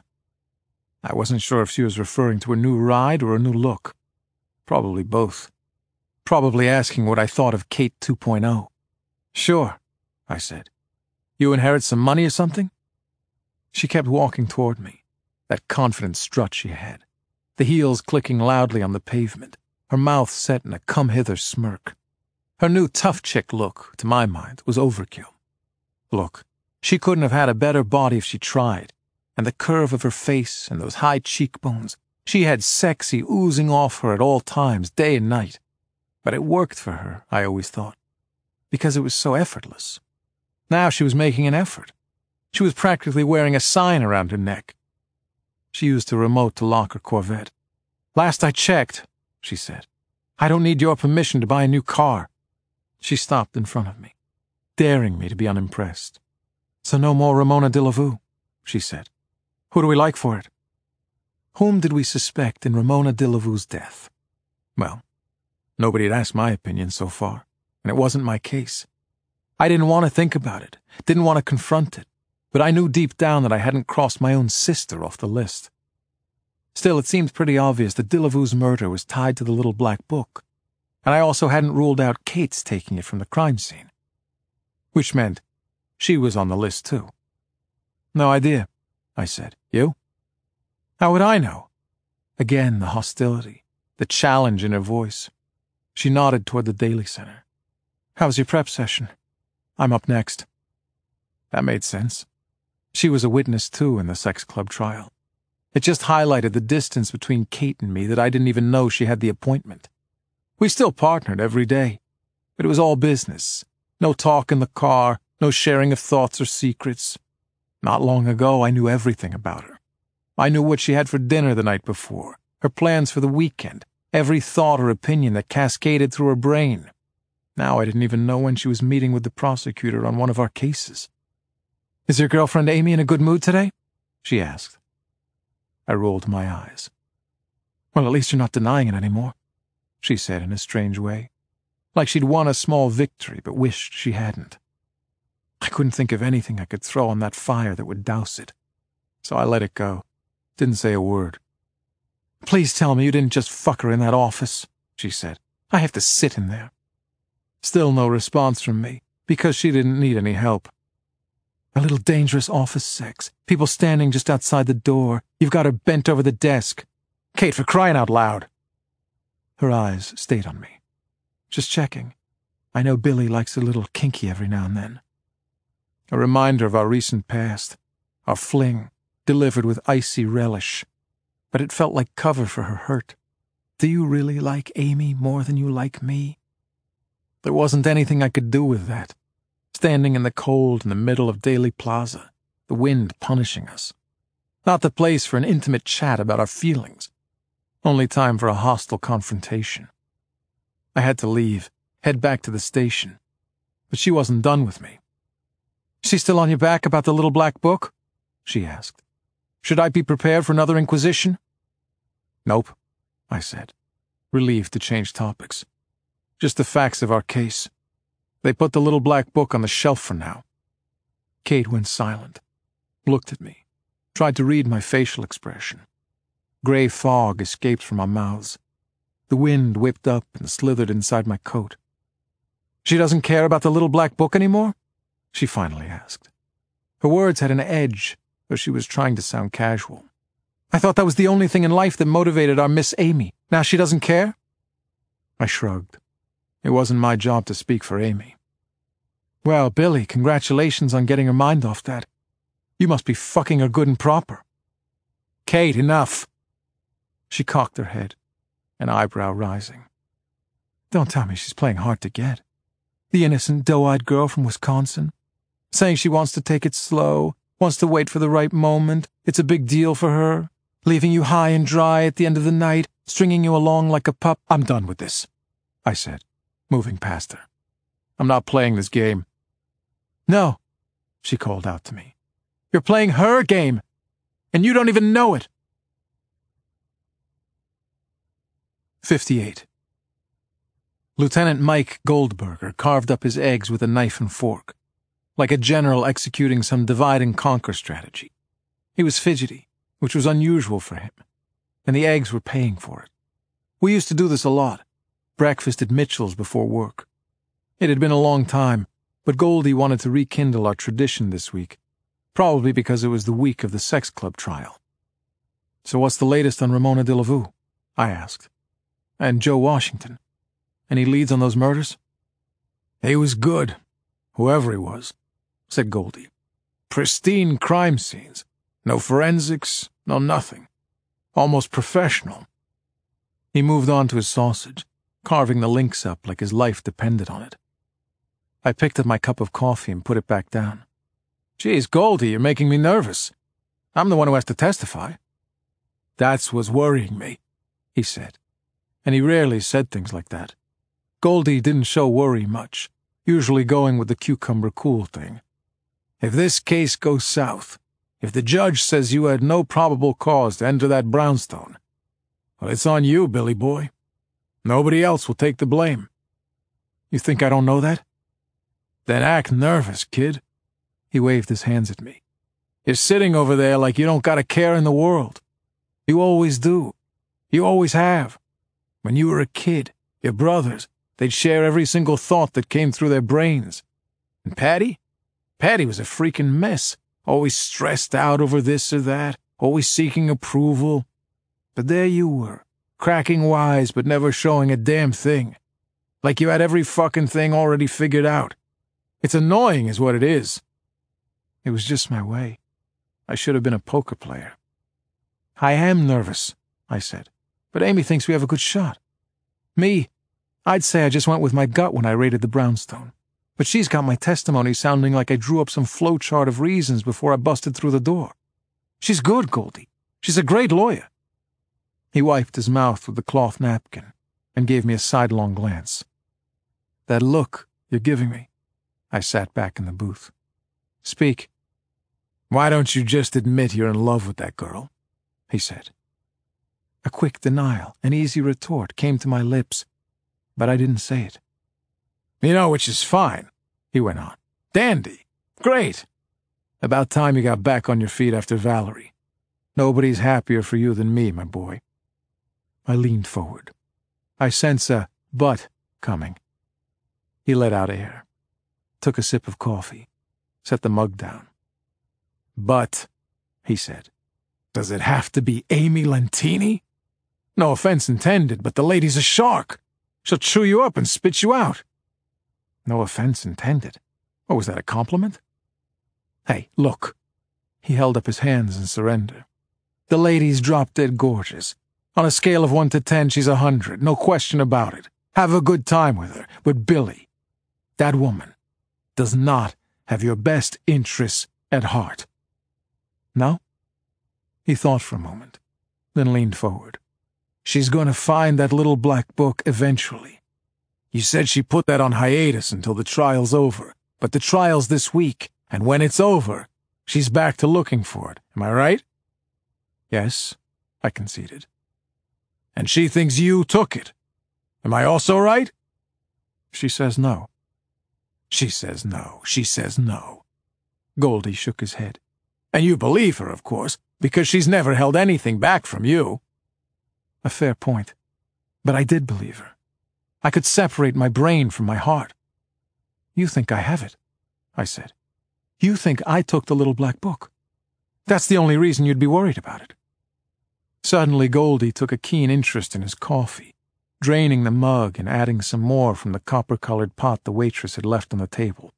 [SPEAKER 1] I wasn't sure if she was referring to a new ride or a new look. Probably both. Probably asking what I thought of Kate two point oh. Sure, I said. You inherit some money or something? She kept walking toward me, that confident strut she had, the heels clicking loudly on the pavement, her mouth set in a come-hither smirk. Her new tough chick look, to my mind, was overkill. Look, she couldn't have had a better body if she tried, and the curve of her face and those high cheekbones, she had sexy oozing off her at all times, day and night. But it worked for her, I always thought, because it was so effortless. Now she was making an effort. She was practically wearing a sign around her neck. She used her remote to lock her Corvette. Last I checked, she said, I don't need your permission to buy a new car. She stopped in front of me, daring me to be unimpressed. So no more Ramona de la Vue, she said. Who do we like for it? Whom did we suspect in Ramona de la Vue's death? Well, nobody had asked my opinion so far, and it wasn't my case. I didn't want to think about it, didn't want to confront it, but I knew deep down that I hadn't crossed my own sister off the list. Still, it seemed pretty obvious that de la Vue's murder was tied to the little black book, and I also hadn't ruled out Kate's taking it from the crime scene. Which meant she was on the list too. No idea, I said. You? How would I know? Again, the hostility, the challenge in her voice. She nodded toward the Daly Center. How's your prep session? I'm up next. That made sense. She was a witness too in the sex club trial. It just highlighted the distance between Kate and me that I didn't even know she had the appointment. We still partnered every day, but it was all business. No talk in the car, no sharing of thoughts or secrets. Not long ago, I knew everything about her. I knew what she had for dinner the night before, her plans for the weekend, every thought or opinion that cascaded through her brain. Now I didn't even know when she was meeting with the prosecutor on one of our cases. Is your girlfriend Amy in a good mood today? She asked. I rolled my eyes. Well, at least you're not denying it anymore, she said in a strange way, like she'd won a small victory but wished she hadn't. I couldn't think of anything I could throw on that fire that would douse it, so I let it go. Didn't say a word. Please tell me you didn't just fuck her in that office, she said. I have to sit in there. Still no response from me, because she didn't need any help. A little dangerous office sex, people standing just outside the door, you've got her bent over the desk. Kate, for crying out loud. Her eyes stayed on me. Just checking. I know Billy likes a little kinky every now and then. A reminder of our recent past, our fling, delivered with icy relish. But it felt like cover for her hurt. Do you really like Amy more than you like me? There wasn't anything I could do with that. Standing in the cold in the middle of Daly Plaza, the wind punishing us. Not the place for an intimate chat about our feelings. Only time for a hostile confrontation. I had to leave, head back to the station. But she wasn't done with me. She still on your back about the little black book? She asked. Should I be prepared for another inquisition? Nope, I said, relieved to change topics. Just the facts of our case. They put the little black book on the shelf for now. Kate went silent, looked at me, tried to read my facial expression. Gray fog escaped from our mouths. The wind whipped up and slithered inside my coat. She doesn't care about the little black book anymore? She finally asked. Her words had an edge, though she was trying to sound casual. I thought that was the only thing in life that motivated our Miss Amy. Now she doesn't care? I shrugged. It wasn't my job to speak for Amy. Well, Billy, congratulations on getting her mind off that. You must be fucking her good and proper. Kate, enough. She cocked her head, an eyebrow rising. Don't tell me she's playing hard to get. The innocent, doe-eyed girl from Wisconsin, saying she wants to take it slow, wants to wait for the right moment, it's a big deal for her, leaving you high and dry at the end of the night, stringing you along like a pup. I'm done with this, I said, moving past her. I'm not playing this game. No, she called out to me. You're playing her game, and you don't even know it. fifty-eight. Lieutenant Mike Goldberger carved up his eggs with a knife and fork, like a general executing some divide-and-conquer strategy. He was fidgety, which was unusual for him, and the eggs were paying for it. We used to do this a lot, breakfast at Mitchell's before work. It had been a long time, but Goldie wanted to rekindle our tradition this week, probably because it was the week of the sex club trial. So what's the latest on Ramona de la Vue? I asked. And Joe Washington. Any leads on those murders? He was good, whoever he was, said Goldie. Pristine crime scenes. No forensics, no nothing. Almost professional. He moved on to his sausage, carving the links up like his life depended on it. I picked up my cup of coffee and put it back down. Geez, Goldie, you're making me nervous. I'm the one who has to testify. That's what's worrying me, he said. And he rarely said things like that. Goldie didn't show worry much, usually going with the cucumber cool thing. If this case goes south, if the judge says you had no probable cause to enter that brownstone, well, it's on you, Billy boy. Nobody else will take the blame. You think I don't know that? Then act nervous, kid. He waved his hands at me. You're sitting over there like you don't got a care in the world. You always do. You always have. When you were a kid, your brothers, they'd share every single thought that came through their brains. And Patty? Patty was a freaking mess, always stressed out over this or that, always seeking approval. But there you were, cracking wise but never showing a damn thing. Like you had every fucking thing already figured out. It's annoying is what it is. It was just my way. I should have been a poker player. I am nervous, I said, but Amy thinks we have a good shot. Me, I'd say I just went with my gut when I raided the brownstone. But she's got my testimony sounding like I drew up some flowchart of reasons before I busted through the door. She's good, Goldie. She's a great lawyer. He wiped his mouth with the cloth napkin and gave me a sidelong glance. That look you're giving me. I sat back in the booth. Speak. Why don't you just admit you're in love with that girl? He said. A quick denial, an easy retort came to my lips, but I didn't say it. You know, which is fine, he went on. Dandy. Great. About time you got back on your feet after Valerie. Nobody's happier for you than me, my boy. I leaned forward. I sense a but coming. He let out air, took a sip of coffee, set the mug down. But, he said, does it have to be Amy Lentini? No offense intended, but the lady's a shark. She'll chew you up and spit you out. No offense intended. Or was that a compliment? Hey, look. He held up his hands in surrender. The lady's drop-dead gorgeous. On a scale of one to ten, she's a hundred, no question about it. Have a good time with her. But Billy, that woman, does not have your best interests at heart. No? He thought for a moment, then leaned forward. She's going to find that little black book eventually. You said she put that on hiatus until the trial's over, but the trial's this week, and when it's over, she's back to looking for it. Am I right? Yes, I conceded. And she thinks you took it. Am I also right? She says no. She says no. She says no. Goldie shook his head. And you believe her, of course, because she's never held anything back from you. A fair point. But I did believe her. I could separate my brain from my heart. You think I have it, I said. You think I took the little black book. That's the only reason you'd be worried about it. Suddenly Goldie took a keen interest in his coffee, draining the mug and adding some more from the copper-colored pot the waitress had left on the table.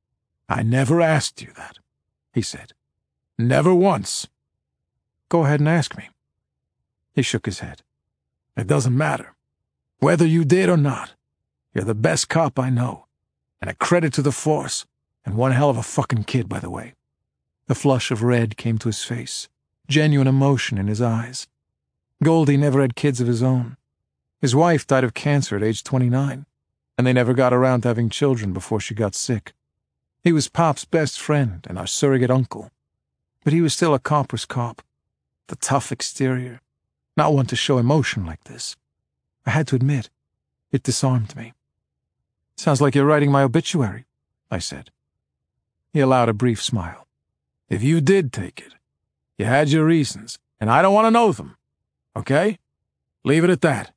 [SPEAKER 1] I never asked you that, he said. Never once. Go ahead and ask me. He shook his head. It doesn't matter. Whether you did or not, you're the best cop I know, and a credit to the force, and one hell of a fucking kid, by the way. The flush of red came to his face, genuine emotion in his eyes. Goldie never had kids of his own. His wife died of cancer at age twenty-nine, and they never got around to having children before she got sick. He was Pop's best friend and our surrogate uncle, but he was still a copper's cop, the tough exterior, not one to show emotion like this. I had to admit, it disarmed me. Sounds like you're writing my obituary, I said. He allowed a brief smile. If you did take it, you had your reasons, and I don't want to know them. Okay? Leave it at that.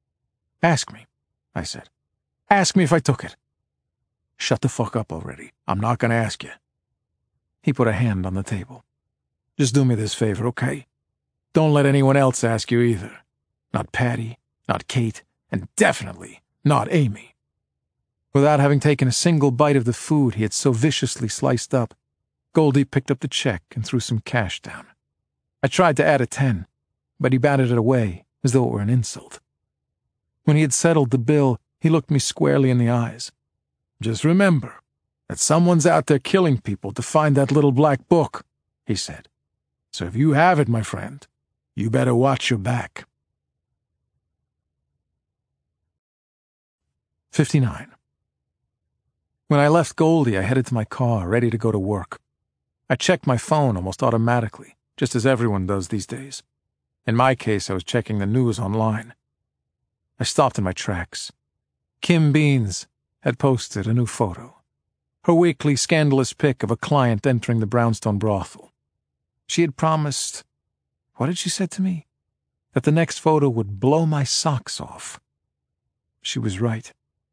[SPEAKER 1] Ask me, I said. Ask me if I took it. Shut the fuck up already. I'm not going to ask you. He put a hand on the table. Just do me this favor, okay? Don't let anyone else ask you either. Not Patty, not Kate, and definitely not Amy. Without having taken a single bite of the food he had so viciously sliced up, Goldie picked up the check and threw some cash down. I tried to add a ten, but he batted it away as though it were an insult. When he had settled the bill, he looked me squarely in the eyes. Just remember that someone's out there killing people to find that little black book, he said. So if you have it, my friend, you better watch your back. fifty-nine. When I left Goldie, I headed to my car, ready to go to work. I checked my phone almost automatically, just as everyone does these days. In my case, I was checking the news online. I stopped in my tracks. Kim Beans had posted a new photo. Her weekly scandalous pic of a client entering the brownstone brothel. She had promised, what had she said to me? That the next photo would blow my socks off. She was right.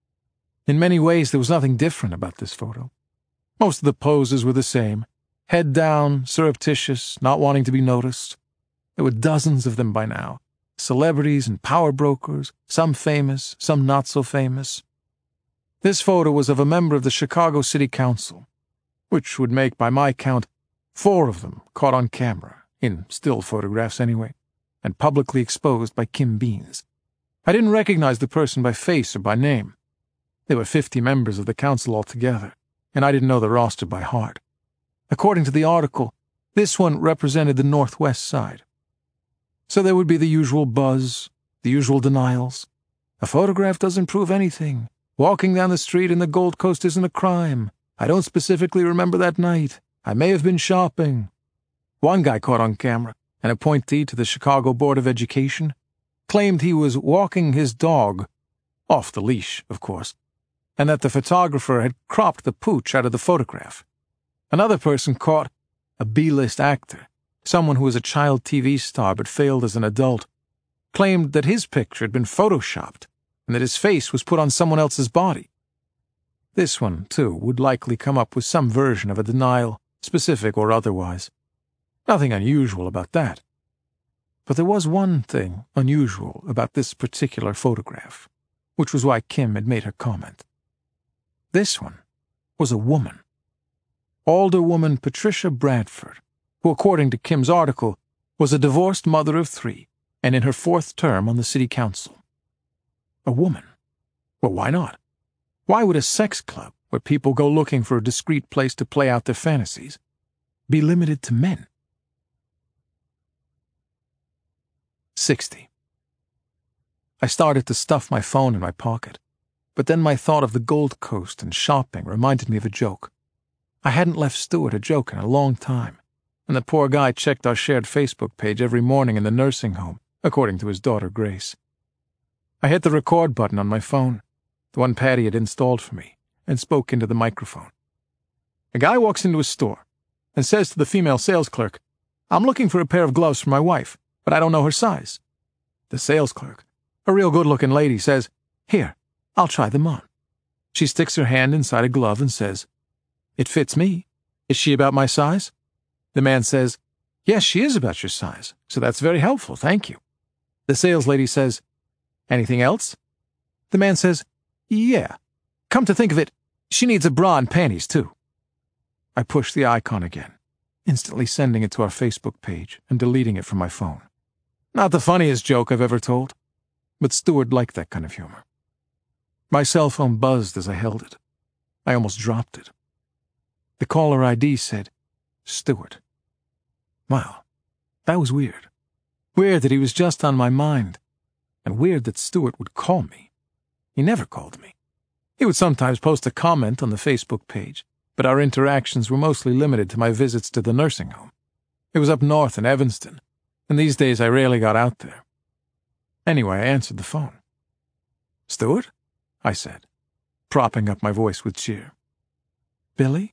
[SPEAKER 1] In many ways, there was nothing different about this photo. Most of the poses were the same. Head down, surreptitious, not wanting to be noticed. There were dozens of them by now. Celebrities and power brokers, some famous, some not so famous. This photo was of a member of the Chicago City Council, which would make, by my count, four of them caught on camera, in still photographs anyway, and publicly exposed by Kim Beans. I didn't recognize the person by face or by name. There were fifty members of the council altogether, and I didn't know the roster by heart. According to the article, this one represented the Northwest side. So there would be the usual buzz, the usual denials. A photograph doesn't prove anything. Walking down the street in the Gold Coast isn't a crime. I don't specifically remember that night. I may have been shopping. One guy caught on camera, an appointee to the Chicago Board of Education, claimed he was walking his dog, off the leash, of course, and that the photographer had cropped the pooch out of the photograph. Another person caught a B-list actor, someone who was a child T V star but failed as an adult, claimed that his picture had been photoshopped and that his face was put on someone else's body. This one, too, would likely come up with some version of a denial, specific or otherwise. Nothing unusual about that. But there was one thing unusual about this particular photograph, which was why Kim had made her comment. This one was a woman. Alderwoman Patricia Bradford, who, according to Kim's article, was a divorced mother of three and in her fourth term on the city council. A woman. Well, why not? Why would a sex club, where people go looking for a discreet place to play out their fantasies, be limited to men? Sixty. I started to stuff my phone in my pocket, but then my thought of the Gold Coast and shopping reminded me of a joke. I hadn't left Stuart a joke in a long time, and the poor guy checked our shared Facebook page every morning in the nursing home, according to his daughter Grace. I hit the record button on my phone, the one Patty had installed for me, and spoke into the microphone. A guy walks into a store and says to the female sales clerk, "I'm looking for a pair of gloves for my wife, but I don't know her size." The sales clerk, a real good-looking lady, says, "Here, I'll try them on." She sticks her hand inside a glove and says, "It fits me. Is she about my size?" The man says, "Yes, she is about your size, so that's very helpful, thank you." The sales lady says, "Anything else?" The man says, "Yeah. Come to think of it, she needs a bra and panties, too." I push the icon again, instantly sending it to our Facebook page and deleting it from my phone. Not the funniest joke I've ever told, but Stuart liked that kind of humor. My cell phone buzzed as I held it. I almost dropped it. The caller I D said, "Stuart." Wow, that was weird. Weird that he was just on my mind, and weird that Stuart would call me. He never called me. He would sometimes post a comment on the Facebook page, but our interactions were mostly limited to my visits to the nursing home. It was up north in Evanston, and these days I rarely got out there. Anyway, I answered the phone. "Stuart?" I said, propping up my voice with cheer. "Billy?"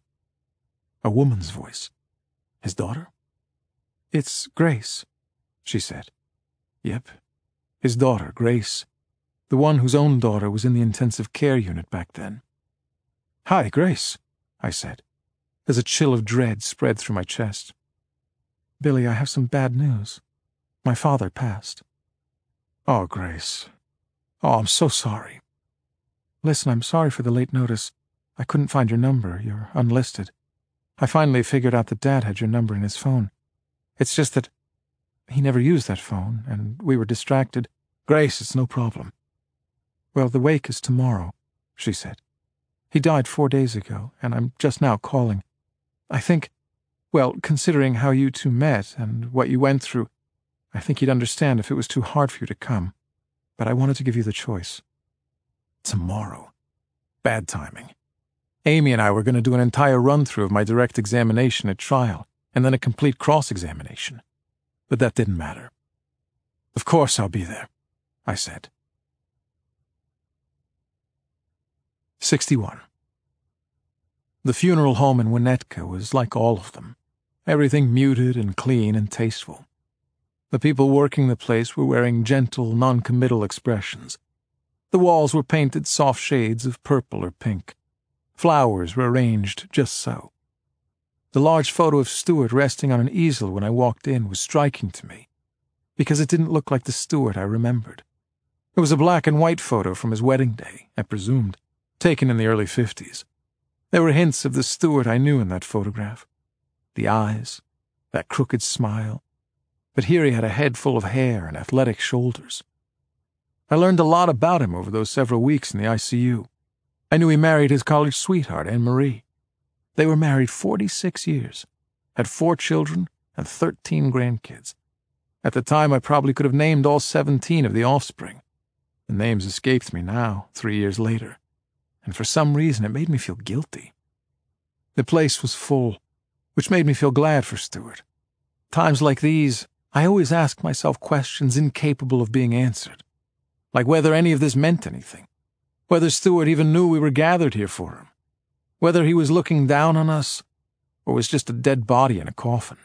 [SPEAKER 1] A woman's voice. His daughter? "It's Grace," she said. Yep, his daughter, Grace, the one whose own daughter was in the intensive care unit back then. "Hi, Grace," I said, as a chill of dread spread through my chest. "Billy, I have some bad news. My father passed." "Oh, Grace. Oh, I'm so sorry." "Listen, I'm sorry for the late notice. I couldn't find your number. You're unlisted. I finally figured out that Dad had your number in his phone. It's just that he never used that phone, and we were distracted." "Grace, it's no problem." "Well, the wake is tomorrow," she said. "He died four days ago, and I'm just now calling. I think, well, considering how you two met and what you went through, I think you'd understand if it was too hard for you to come. But I wanted to give you the choice." Tomorrow. Bad timing. Amy and I were going to do an entire run-through of my direct examination at trial, and then a complete cross-examination. But that didn't matter. "Of course I'll be there," I said. sixty-one. The funeral home in Winnetka was like all of them. Everything muted and clean and tasteful. The people working the place were wearing gentle, non-committal expressions. The walls were painted soft shades of purple or pink. Flowers were arranged just so. The large photo of Stuart resting on an easel when I walked in was striking to me, because it didn't look like the Stuart I remembered. It was a black and white photo from his wedding day, I presumed, taken in the early fifties. There were hints of the Stuart I knew in that photograph. The eyes, that crooked smile. But here he had a head full of hair and athletic shoulders. I learned a lot about him over those several weeks in the I C U. I knew he married his college sweetheart, Anne-Marie. They were married forty-six years, had four children and thirteen grandkids. At the time, I probably could have named all seventeen of the offspring. The names escaped me now, three years later, and for some reason it made me feel guilty. The place was full, which made me feel glad for Stuart. Times like these, I always asked myself questions incapable of being answered, like whether any of this meant anything, whether Stuart even knew we were gathered here for him, whether he was looking down on us, or was just a dead body in a coffin.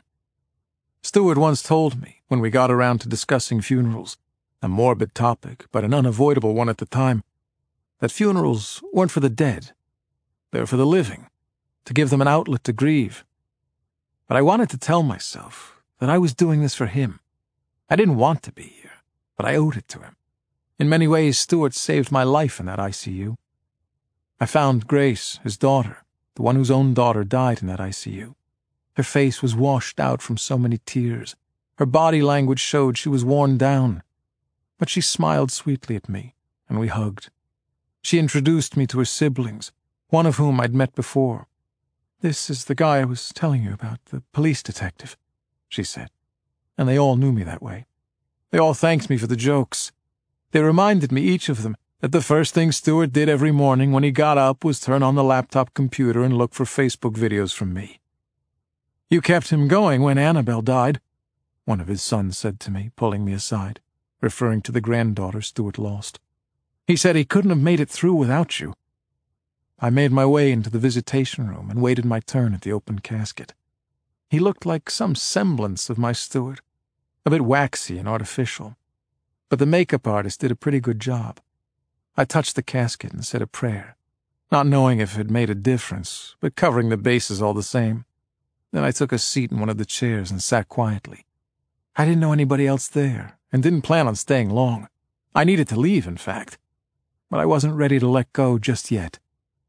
[SPEAKER 1] Stuart once told me, when we got around to discussing funerals, a morbid topic, but an unavoidable one at the time, that funerals weren't for the dead. They were for the living, to give them an outlet to grieve. But I wanted to tell myself that I was doing this for him. I didn't want to be here, but I owed it to him. In many ways, Stuart saved my life in that I C U. I found Grace, his daughter, the one whose own daughter died in that I C U. Her face was washed out from so many tears. Her body language showed she was worn down. But she smiled sweetly at me, and we hugged. She introduced me to her siblings, one of whom I'd met before. "This is the guy I was telling you about, the police detective," she said. And they all knew me that way. They all thanked me for the jokes. They reminded me, each of them, that the first thing Stuart did every morning when he got up was turn on the laptop computer and look for Facebook videos from me. "You kept him going when Annabelle died," one of his sons said to me, pulling me aside, referring to the granddaughter Stuart lost. "He said he couldn't have made it through without you." I made my way into the visitation room and waited my turn at the open casket. He looked like some semblance of my Stuart, a bit waxy and artificial. But the makeup artist did a pretty good job. I touched the casket and said a prayer, not knowing if it made a difference, but covering the bases all the same. Then I took a seat in one of the chairs and sat quietly. I didn't know anybody else there, and didn't plan on staying long. I needed to leave, in fact. But I wasn't ready to let go just yet.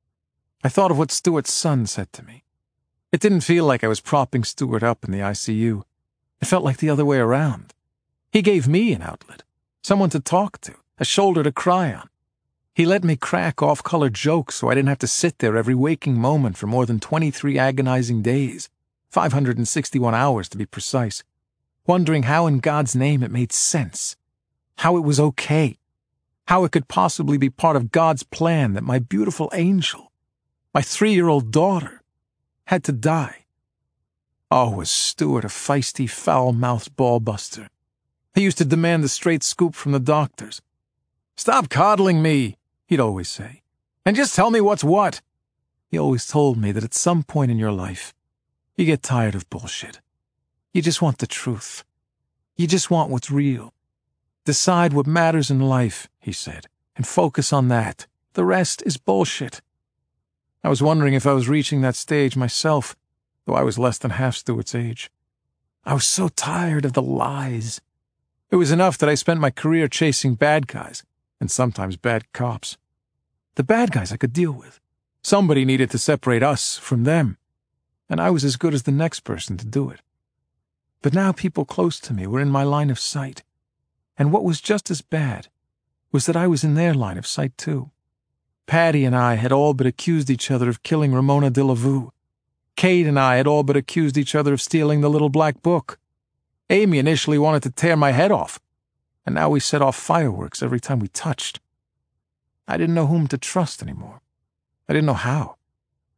[SPEAKER 1] I thought of what Stuart's son said to me. It didn't feel like I was propping Stuart up in the I C U. It felt like the other way around. He gave me an outlet, someone to talk to, a shoulder to cry on. He let me crack off-color jokes so I didn't have to sit there every waking moment for more than twenty-three agonizing days, five hundred sixty-one hours to be precise, wondering how in God's name it made sense, how it was okay, how it could possibly be part of God's plan that my beautiful angel, my three-year-old daughter, had to die. Oh, was Stuart a feisty, foul-mouthed ball-buster. He used to demand the straight scoop from the doctors. "Stop coddling me," he'd always say, "and just tell me what's what." He always told me that at some point in your life, you get tired of bullshit. You just want the truth. You just want what's real. Decide what matters in life, he said, and focus on that. The rest is bullshit. I was wondering if I was reaching that stage myself, though I was less than half Stuart's age. I was so tired of the lies. It was enough that I spent my career chasing bad guys, and sometimes bad cops. The bad guys I could deal with. Somebody needed to separate us from them, and I was as good as the next person to do it. But now people close to me were in my line of sight, and what was just as bad was that I was in their line of sight too. Patty and I had all but accused each other of killing Ramona de la Vue. Kate and I had all but accused each other of stealing the little black book. Amy initially wanted to tear my head off, and now we set off fireworks every time we touched. I didn't know whom to trust anymore. I didn't know how.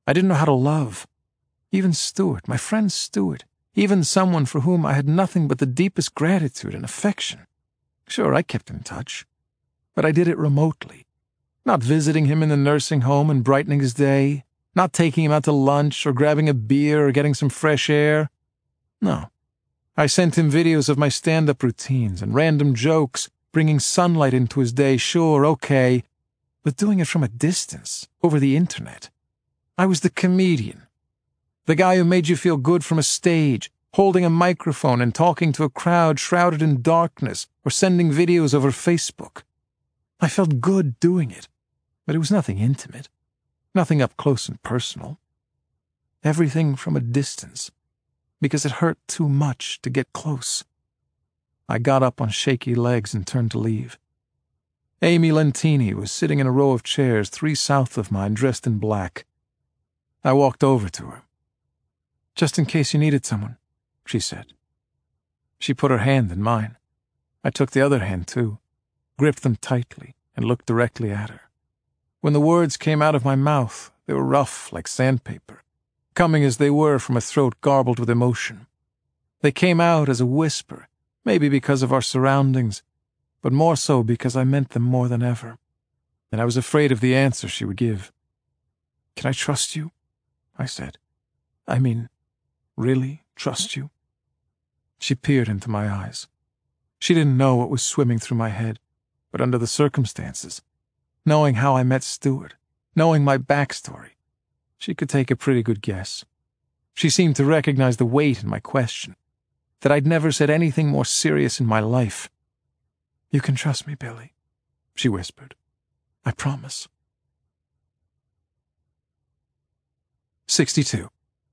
[SPEAKER 1] I didn't know how to love. Even Stuart, my friend Stuart, even someone for whom I had nothing but the deepest gratitude and affection. Sure, I kept in touch, but I did it remotely. Not visiting him in the nursing home and brightening his day, not taking him out to lunch or grabbing a beer or getting some fresh air. No. I sent him videos of my stand-up routines and random jokes, bringing sunlight into his day, sure, okay, but doing it from a distance, over the internet. I was the comedian. The guy who made you feel good from a stage, holding a microphone and talking to a crowd shrouded in darkness or sending videos over Facebook. I felt good doing it, but it was nothing intimate, nothing up close and personal. Everything from a distance, because it hurt too much to get close. I got up on shaky legs and turned to leave. Amy Lentini was sitting in a row of chairs three south of mine, dressed in black. I walked over to her. "Just in case you needed someone," she said. She put her hand in mine. I took the other hand, too, gripped them tightly, and looked directly at her. When the words came out of my mouth, they were rough like sandpaper, coming as they were from a throat garbled with emotion. They came out as a whisper, maybe because of our surroundings, but more so because I meant them more than ever, and I was afraid of the answer she would give. "Can I trust you?" I said. "I mean, really trust you?" She peered into my eyes. She didn't know what was swimming through my head, but under the circumstances, knowing how I met Stuart, knowing my backstory, she could take a pretty good guess. She seemed to recognize the weight in my question, that I'd never said anything more serious in my life. "You can trust me, Billy," she whispered. "I promise." sixty-two.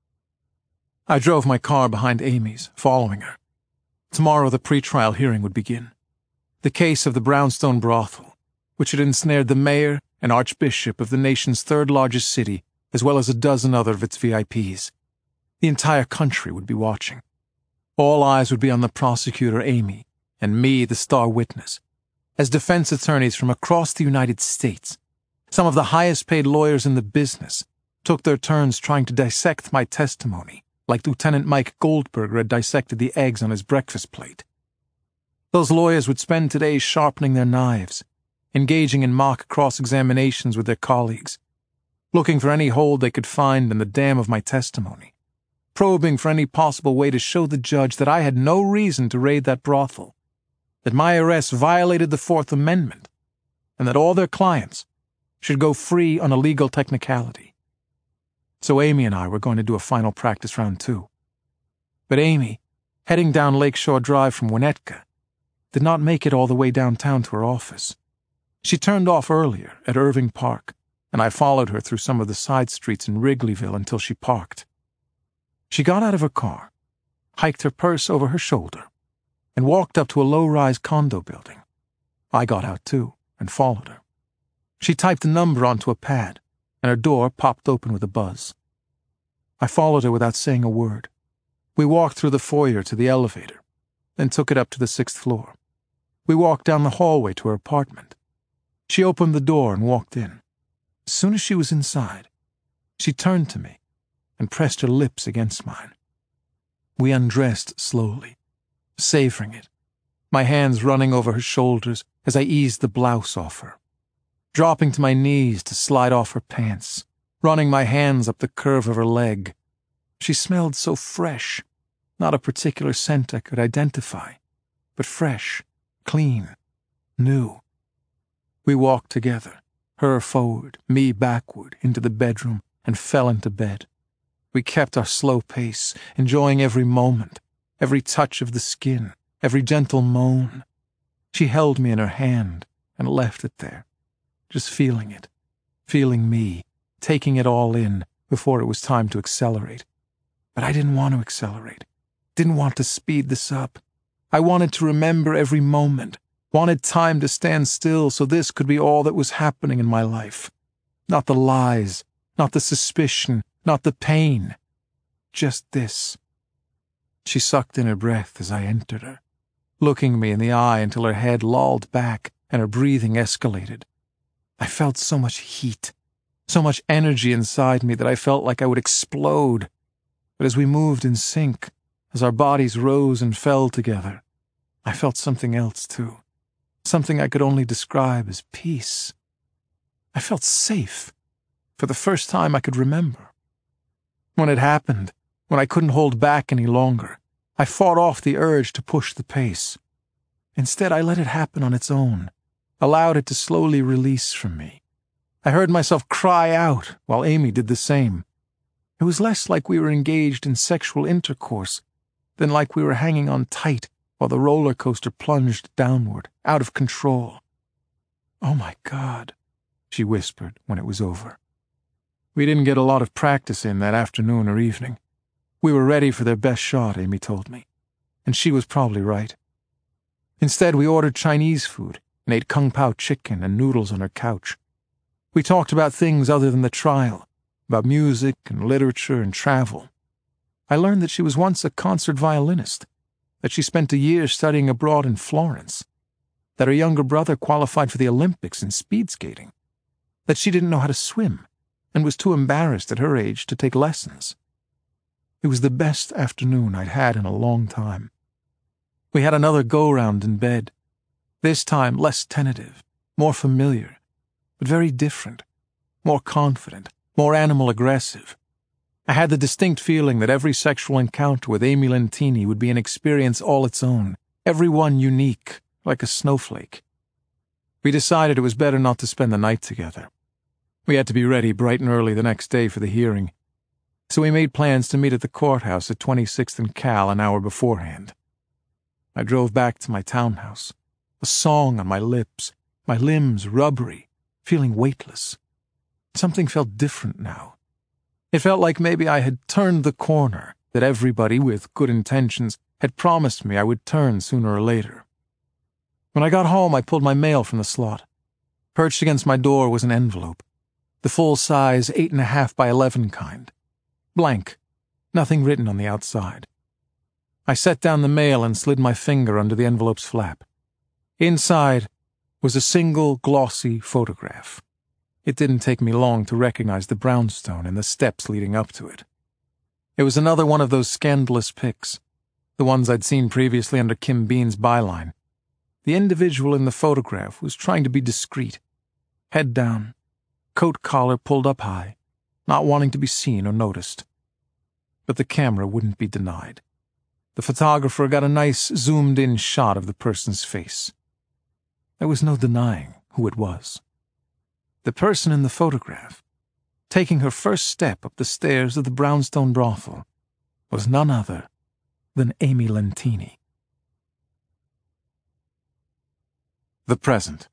[SPEAKER 1] I drove my car behind Amy's, following her. Tomorrow the pretrial hearing would begin. The case of the Brownstone brothel, which had ensnared the mayor and archbishop of the nation's third-largest city, as well as a dozen other of its V I Ps. The entire country would be watching. All eyes would be on the prosecutor, Amy, and me, the star witness. As defense attorneys from across the United States, some of the highest-paid lawyers in the business, took their turns trying to dissect my testimony, like Lieutenant Mike Goldberger had dissected the eggs on his breakfast plate. Those lawyers would spend today sharpening their knives, engaging in mock cross-examinations with their colleagues, looking for any hole they could find in the dam of my testimony, probing for any possible way to show the judge that I had no reason to raid that brothel, that my arrest violated the Fourth Amendment, and that all their clients should go free on a legal technicality. So Amy and I were going to do a final practice round too. But Amy, heading down Lakeshore Drive from Winnetka, did not make it all the way downtown to her office. She turned off earlier at Irving Park, and I followed her through some of the side streets in Wrigleyville until she parked. She got out of her car, hiked her purse over her shoulder, and walked up to a low-rise condo building. I got out too, and followed her. She typed a number onto a pad, and her door popped open with a buzz. I followed her without saying a word. We walked through the foyer to the elevator, then took it up to the sixth floor. We walked down the hallway to her apartment. She opened the door and walked in. As soon as she was inside, she turned to me and pressed her lips against mine. We undressed slowly, savoring it, my hands running over her shoulders as I eased the blouse off her, dropping to my knees to slide off her pants, running my hands up the curve of her leg. She smelled so fresh, not a particular scent I could identify, but fresh, clean, new. We walked together, her forward, me backward, into the bedroom, and fell into bed. We kept our slow pace, enjoying every moment, every touch of the skin, every gentle moan. She held me in her hand and left it there, just feeling it, feeling me, taking it all in before it was time to accelerate. But I didn't want to accelerate, didn't want to speed this up. I wanted to remember every moment, wanted time to stand still so this could be all that was happening in my life. Not the lies, not the suspicion, not the pain. Just this. She sucked in her breath as I entered her, looking me in the eye until her head lolled back and her breathing escalated. I felt so much heat, so much energy inside me that I felt like I would explode. But as we moved in sync, as our bodies rose and fell together, I felt something else too, something I could only describe as peace. I felt safe, for the first time I could remember. When it happened, when I couldn't hold back any longer, I fought off the urge to push the pace. Instead, I let it happen on its own, allowed it to slowly release from me. I heard myself cry out while Amy did the same. It was less like we were engaged in sexual intercourse than like we were hanging on tight while the roller coaster plunged downward, out of control. "Oh my God," she whispered when it was over. We didn't get a lot of practice in that afternoon or evening. We were ready for their best shot, Amy told me, and she was probably right. Instead, we ordered Chinese food and ate kung pao chicken and noodles on her couch. We talked about things other than the trial, about music and literature and travel. I learned that she was once a concert violinist, that she spent a year studying abroad in Florence, that her younger brother qualified for the Olympics in speed skating, that she didn't know how to swim and was too embarrassed at her age to take lessons. It was the best afternoon I'd had in a long time. We had another go-round in bed, this time less tentative, more familiar, but very different, more confident, more animal-aggressive. I had the distinct feeling that every sexual encounter with Amy Lentini would be an experience all its own, every one unique, like a snowflake. We decided it was better not to spend the night together. We had to be ready bright and early the next day for the hearing, so we made plans to meet at the courthouse at twenty-sixth and Cal an hour beforehand. I drove back to my townhouse, a song on my lips, my limbs rubbery, feeling weightless. Something felt different now. It felt like maybe I had turned the corner that everybody with good intentions had promised me I would turn sooner or later. When I got home, I pulled my mail from the slot. Perched against my door was an envelope, the full-size eight and a half by eleven kind. Blank, nothing written on the outside. I set down the mail and slid my finger under the envelope's flap. Inside was a single glossy photograph. It didn't take me long to recognize the brownstone and the steps leading up to it. It was another one of those scandalous pics, the ones I'd seen previously under Kim Bean's byline. The individual in the photograph was trying to be discreet, head down, coat collar pulled up high, not wanting to be seen or noticed. But the camera wouldn't be denied. The photographer got a nice zoomed-in shot of the person's face. There was no denying who it was. The person in the photograph, taking her first step up the stairs of the brownstone brothel, was none other than Amy Lentini. The present.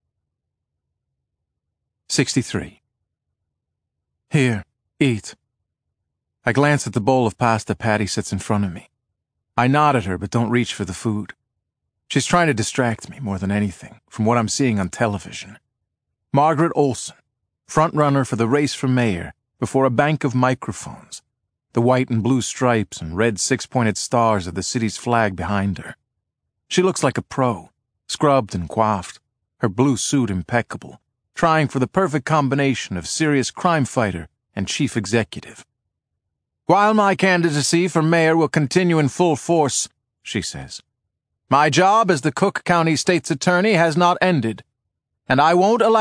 [SPEAKER 1] sixty-three. Here, eat. I glance at the bowl of pasta Patty sits in front of me. I nod at her but don't reach for the food. She's trying to distract me more than anything from what I'm seeing on television. Margaret Olson, front-runner for the race for mayor, before a bank of microphones, the white and blue stripes and red six-pointed stars of the city's flag behind her. She looks like a pro, scrubbed and coiffed, her blue suit impeccable, trying for the perfect combination of serious crime fighter and chief executive. "While my candidacy for mayor will continue in full force," she says, "my job as the Cook County State's Attorney has not ended, and I won't allow